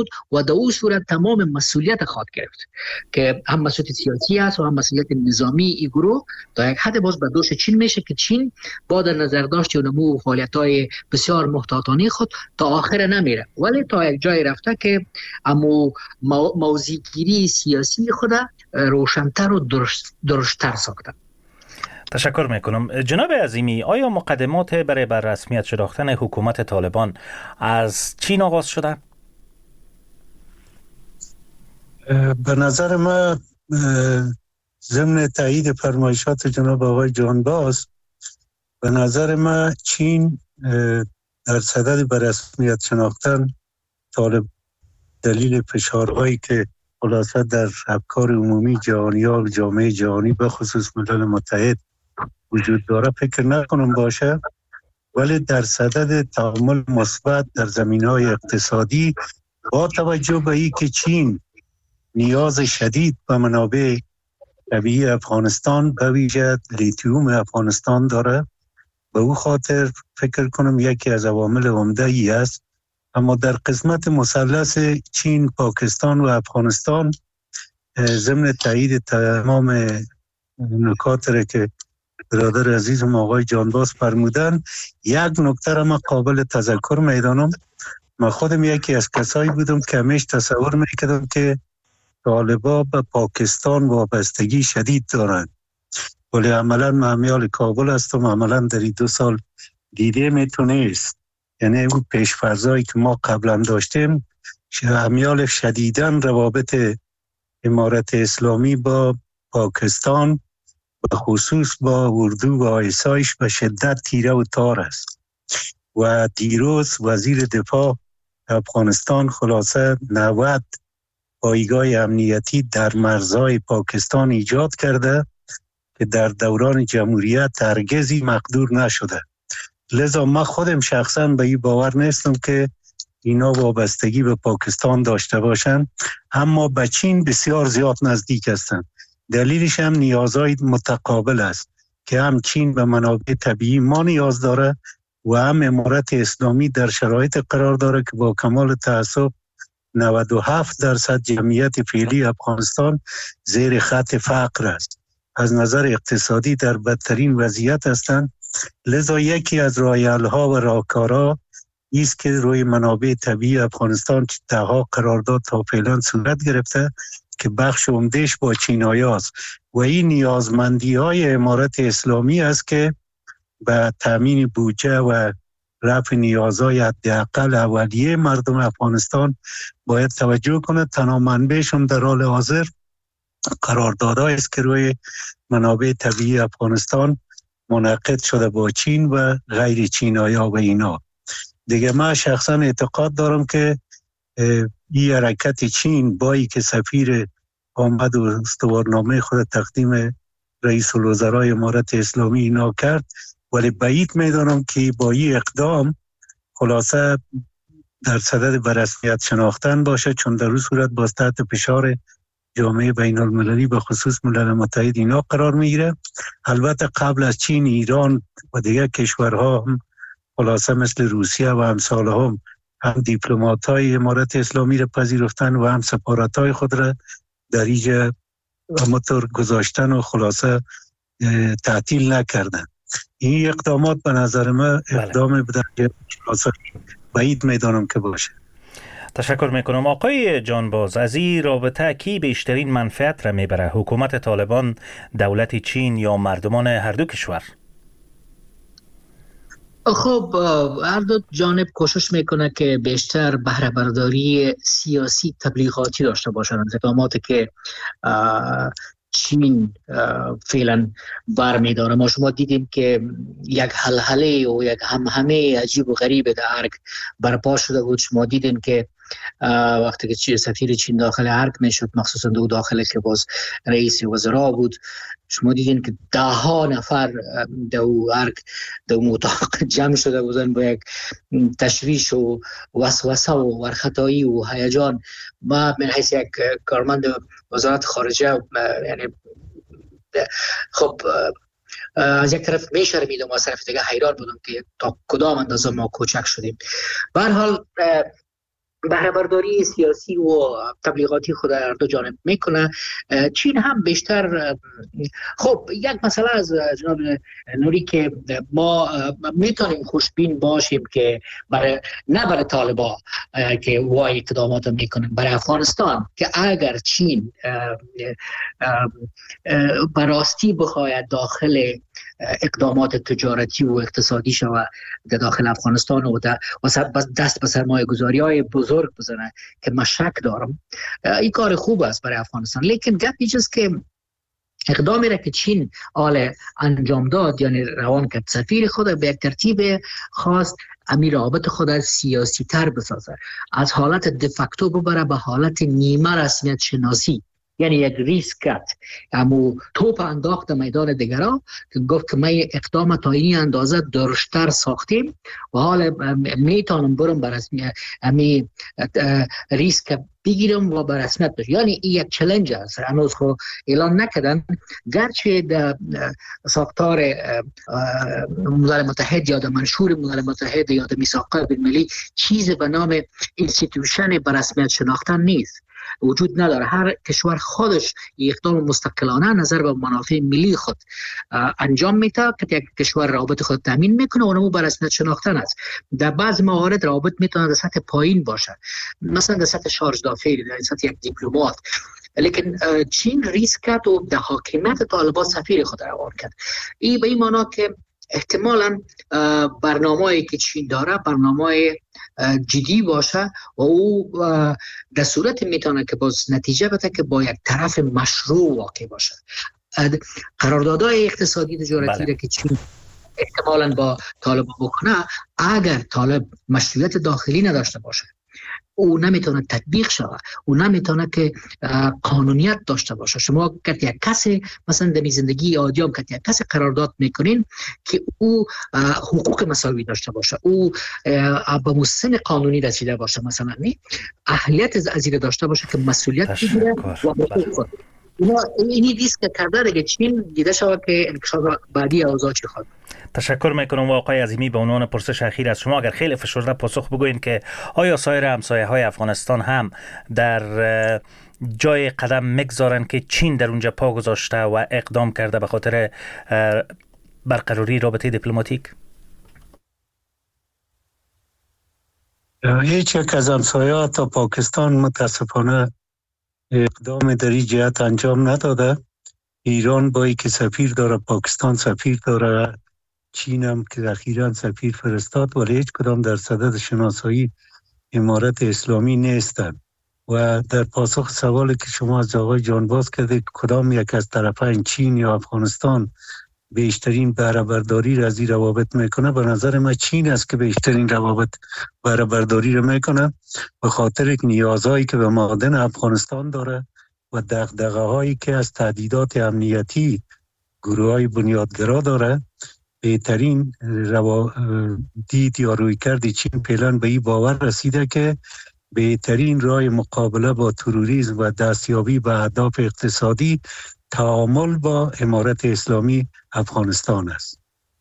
و در اون صورت تمام مسئولیت خواهد گرفت که هم مسئولیت سیاسی است و هم مسئولیت نظامی ای گروه تا یک حد باز به دوش چین میشه که چین با در نظر داشت و نمو و فعالیت‌های بسیار محتاطانه خود تا آخر نمیره، ولی تا یک جای رفته که امو موضع‌گیری سیاسی خود روشن‌تر و درشت درشت‌تر ساخته. تشکر میکنم. جناب عظیمی، آیا مقدمات برای بر رسمیت شناختن حکومت طالبان از چین آغاز شده؟ به نظر من ضمن تایید فرمایشات جناب آقای جانباز، به نظر من چین در صدد بر رسمیت شناختن طالب دلیل فشارهایی که خلاصه در افکار عمومی جهانی ها و جامعه جهانی به خصوص ملل متحد وجود داره فکر نکنم باشه، ولی در صدد تعامل مثبت در زمینه‌های اقتصادی با توجه به این که چین نیاز شدید به منابع طبیعی افغانستان به ویژه لیتیوم افغانستان داره، به او خاطر فکر کنم یکی از عوامل عمده ای است. اما در قسمت مثلث چین، پاکستان و افغانستان ضمن تایید تمام نکات را که برادر عزیزم آقای جانباز فرمودن، یک نکته را من قابل تذکر میدانم. من خودم یکی از کسایی بودم که همیشه تصور میکردم که طالبان به پاکستان وابستگی شدید دارند، ولی عملا محمیال کابل هستم. عملا در این دو سال دیده میتونست، یعنی اون پیشفرضایی که ما قبلا داشتیم محمیال شدیداً روابط امارت اسلامی با پاکستان به خصوص با اردو و آیسایش به شدت تیره و تار است. و دیروز وزیر دفاع افغانستان خلاصه نود پایگاه امنیتی در مرزهای پاکستان ایجاد کرده که در دوران جمهوریت هرگزی مقدور نشده. لذا من خودم شخصا به این باور نیستم که اینا وابستگی به پاکستان داشته باشند، اما به چین بسیار زیاد نزدیک هستند. دلیلش هم نیازهای متقابل است که هم چین به منابع طبیعی ما نیاز داره و هم امارت اسلامی در شرایط قرار داره که با کمال تأسف نود و هفت درصد جمعیت فعلی افغانستان زیر خط فقر است. از نظر اقتصادی در بدترین وضعیت هستند. لذا یکی از راه‌حل‌ها و راهکارها است که روی منابع طبیعی افغانستان دهها قرارداد تا فعلا صورت گرفته که بخش عمده‌اش با چینایی است و این نیازمندی های امارت اسلامی است که به تامین بودجه و رفع نیازهای حداقل اولیه مردم افغانستان باید توجه کنه. تنها منبعش هم در حال حاضر قراردادهایی است که روی منابع طبیعی افغانستان منعقد شده با چین و غیر چینایی‌ها و اینا. دیگه من شخصا اعتقاد دارم که این حرکت چین با ای که سفیر آمد و استوارنامه خود تقدیم رئیس الوزرای امارت اسلامی اینا کرد، ولی بعید میدانم که با این اقدام خلاصه در صدد به رسمیت شناختن باشه، چون در اون صورت باز تحت فشار جامعه بین المللی به خصوص ملل متحد اینا قرار میگیره. البته قبل از چین ایران و دیگر کشورها هم خلاصه مثل روسیه و امثالها هم, هم دیپلمات های امارت اسلامی را پذیرفتن و هم سفارت های خود را در اینجا همطور گذاشتن و خلاصه تعطیل نکردن. این اقدامات به نظر من اقدام به خلاصه بعید میدانم که باشه. تشکر میکنم. آقای جانباز، از این رابطه کی بیشترین منفعت را میبره؟ حکومت طالبان، دولت چین یا مردمان هر دو کشور؟ خب هر دو جانب کوشش میکنه که بیشتر بهره برداری سیاسی تبلیغاتی داشته باشند. اقداماتی که چین فعلا برمیداره، ما شما دیدیم که یک هلهله و یک همهمه عجیب و غریب در ارگ برپا شده بود. شما دیدیم که وقتی که سفیر چین داخل ارگ میشد، مخصوصا دو داخل که باز رئیس وزرا بود، شما دیدین که ده ها نفر دو ارگ دو اتاق جمع شده بودن با یک تشویش و وسوسه و ورختایی و هیجان. ما من حیث یک کارمند وزارت خارجه یعنی خب از یک طرف میشرمیدم و از طرف دیگه حیران بودم که تا کدام اندازه ما کوچک شدیم. به هر حال بهره‌برداری سیاسی و تبلیغاتی خود در دو جانب میکنه. چین هم بیشتر خب یک مسئله از جناب نوری که ما میتونیم خوشبین باشیم که برای نه برای طالبان که وای اقدامات میکنن، برای افغانستان که اگر چین براستی بخواید داخل اقدامات تجارتی و اقتصادی شود در داخل افغانستان و دست به سرمایه گذاری های بزرگ بزنه که من شک دارم، این کار خوب است برای افغانستان. لیکن گپ اینجاست که اقدامی را که چین آل انجام داد، یعنی روان کرد سفیر خود به یک ترتیب خاص امیر رابط خود سیاسی تر بسازه، از حالت دفکتو ببره به حالت نیمه رسمیت شناسی، یعنی یک ریسک کرد، اما توپ انداخت میدان دیگران که گفت که من اقدام تا این اندازه درشتر ساختیم و حالا میتونم برم بر امی ریسک بگیرم و بر رسمیت بشم. یعنی این یک چالش است، هنوز خو اعلان نکردن، گرچه در ساختار ملل متحد یا در منشور ملل متحد یا در میثاق بین المللی چیزی به نام اینستیتوشن بر رسمیت شناختن نیست، وجود نداره. هر کشور خودش اقدام مستقلانه نظر به منافع ملی خود انجام میده که یک کشور رابط خود تامین میکنه و اونمو بر رسمیت شناختن است. در بعض موارد رابط میتونه در سطح پایین باشه، مثلا در سطح شارژ دافعی، در سطح یک دیپلمات. لیکن چین ریسک کرد و در حاکمیت طالبان سفیر خود روان کرد. این به این معنی که احتمالاً برنامه‌ای که چین داره برنامه جدی باشه و او در صورت میتونه که باز نتیجه بده که با یک طرف مشروع واقع باشه. قراردادهای اقتصادی تجارتی بله. که چین احتمالاً با طالب بکنه، اگر طالب مشروعیت داخلی نداشته باشه، او نمیتونه تطبیق شود، او نمیتونه که قانونیت داشته باشه. شما که یک کسی مثلا در زندگی عادی هم که یک کسی قرارداد میکنین که او حقوق مساوی داشته باشه، او به مسن قانونی رسیده باشه، مثلا نه اهلیت از این داشته باشه که مسئولیت بگیره و حقوق اینا اینی دیست که کرده دیگه چین دیده شود که انکشاف بعدی اوضاع چی خواهد. تشکر میکنم آقای عظیمی. به عنوان پرسش اخیر از شما اگر خیلی فشرده پاسخ بگوین که آیا سایر همسایه های افغانستان هم در جای قدم میگذارن که چین در اونجا پا گذاشته و اقدام کرده به خاطر برقراری رابطه دیپلماتیک؟ هیچ یک از همسایه تا پاکستان متاسفانه اقدام در این جهت انجام نداده. ایران با ای که سفیر داره، پاکستان سفیر داره، چین هم که اخیراً سفیر فرستاد، ولی هیچ کدام در صدد شناسایی امارت اسلامی نیستند. و در پاسخ سوالی که شما از آقای جانباز کردید کدام یک از طرفین چین یا افغانستان بیشترین بهره برداری را از این روابط میکنه، به نظر من چین است که بیشترین روابط بهره برداری را میکنه، به خاطر نیازهایی که به معادن افغانستان داره و دغدغه هایی که از تهدیدات امنیتی گروه های بنیادگرا داره. بهترین روا... دید یا روی کردی چین فعلا به این باور رسیده که بهترین راه مقابله با تروریسم و دستیابی به اهداف اقتصادی تعامل با امارت اسلامی افغانستان است.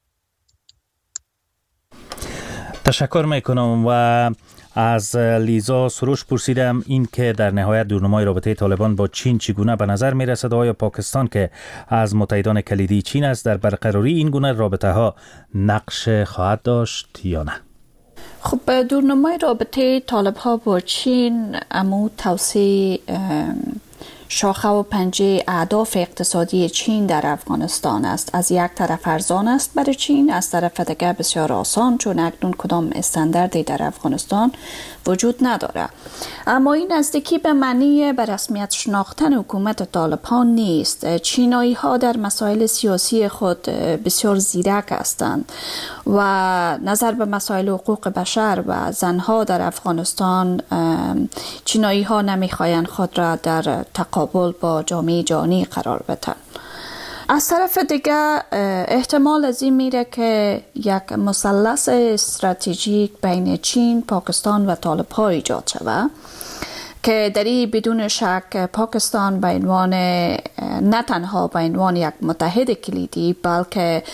تشکر میکنم. و از لیزا سروش پرسیدم این که در نهایت دورنمای رابطه طالبان با چین چگونه به نظر میرسد، آیا پاکستان که از متحدان کلیدی چین است در برقراری این گونه رابطه ها نقش خواهد داشت یا نه؟ خب دورنمای رابطه طالب ها با چین امو توسعه شاخه و پنجه اهداف اقتصادی چین در افغانستان است. از یک طرف ارزان است برای چین، از طرف دیگر بسیار آسان، چون اکنون کدام استانداردی در افغانستان وجود نداره. اما این نزدیکی به معنی به رسمیت شناختن حکومت طالبان نیست. چینایی ها در مسائل سیاسی خود بسیار زیرک هستند و نظر به مسائل حقوق بشر و زنها در افغانستان چینایی ها نمیخواین خود را در تقابل با جامعه جهانی قرار بدن. از طرف دیگه احتمال از این میره که یک مثلث استراتژیک بین چین، پاکستان و طالب‌ها ایجاد شود که در این بدون شک پاکستان به عنوان نه تنها به عنوان یک متحد کلیدی بلکه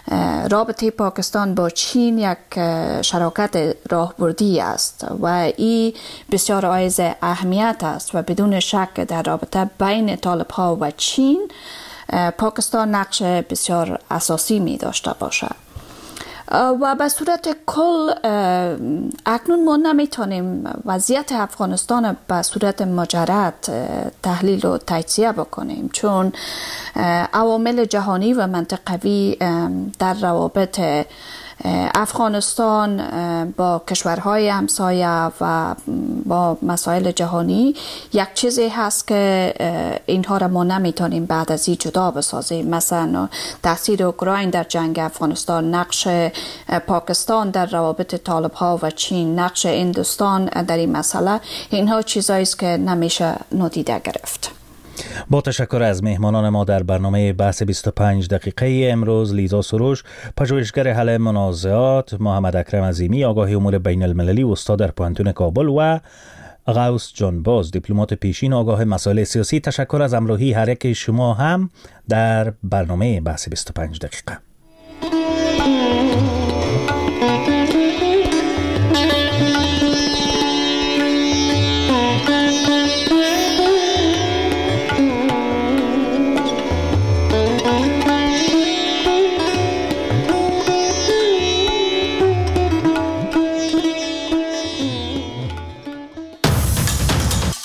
رابطه پاکستان با چین یک شراکت راهبردی است و این بسیار عایز اهمیت است و بدون شک در رابطه بین طالب‌ها و چین پاکستان نقش بسیار اساسی می داشته باشد. و به صورت کل اکنون ما نمیتونیم وضعیت افغانستان به صورت مجرد تحلیل و تجزیه بکنیم، چون عوامل جهانی و منطقوی در روابط افغانستان با کشورهای همسایه و با مسائل جهانی یک چیزی هست که اینها را ما نمیتونیم بعد از این جدا بسازیم. مثلا تاثیر اوکراین در جنگ افغانستان، نقش پاکستان در روابط طالب‌ها و چین، نقش هندوستان در این مسئله، اینها چیزایی است که نمیشه نادیده گرفت. با تشکر از مهمانان ما در برنامه بحث بیست و پنج دقیقه امروز، لیزا سروش، پژوهشگر حل منازعات، محمد اکرم عظیمی، آگاهی امور بین المللی، استاد در پوهنتون کابل، و غوث جانباز، دیپلمات پیشین آگاه مسائل سیاسی. تشکر از همراهی هر یک شما هم در برنامه بحث بیست و پنج دقیقه.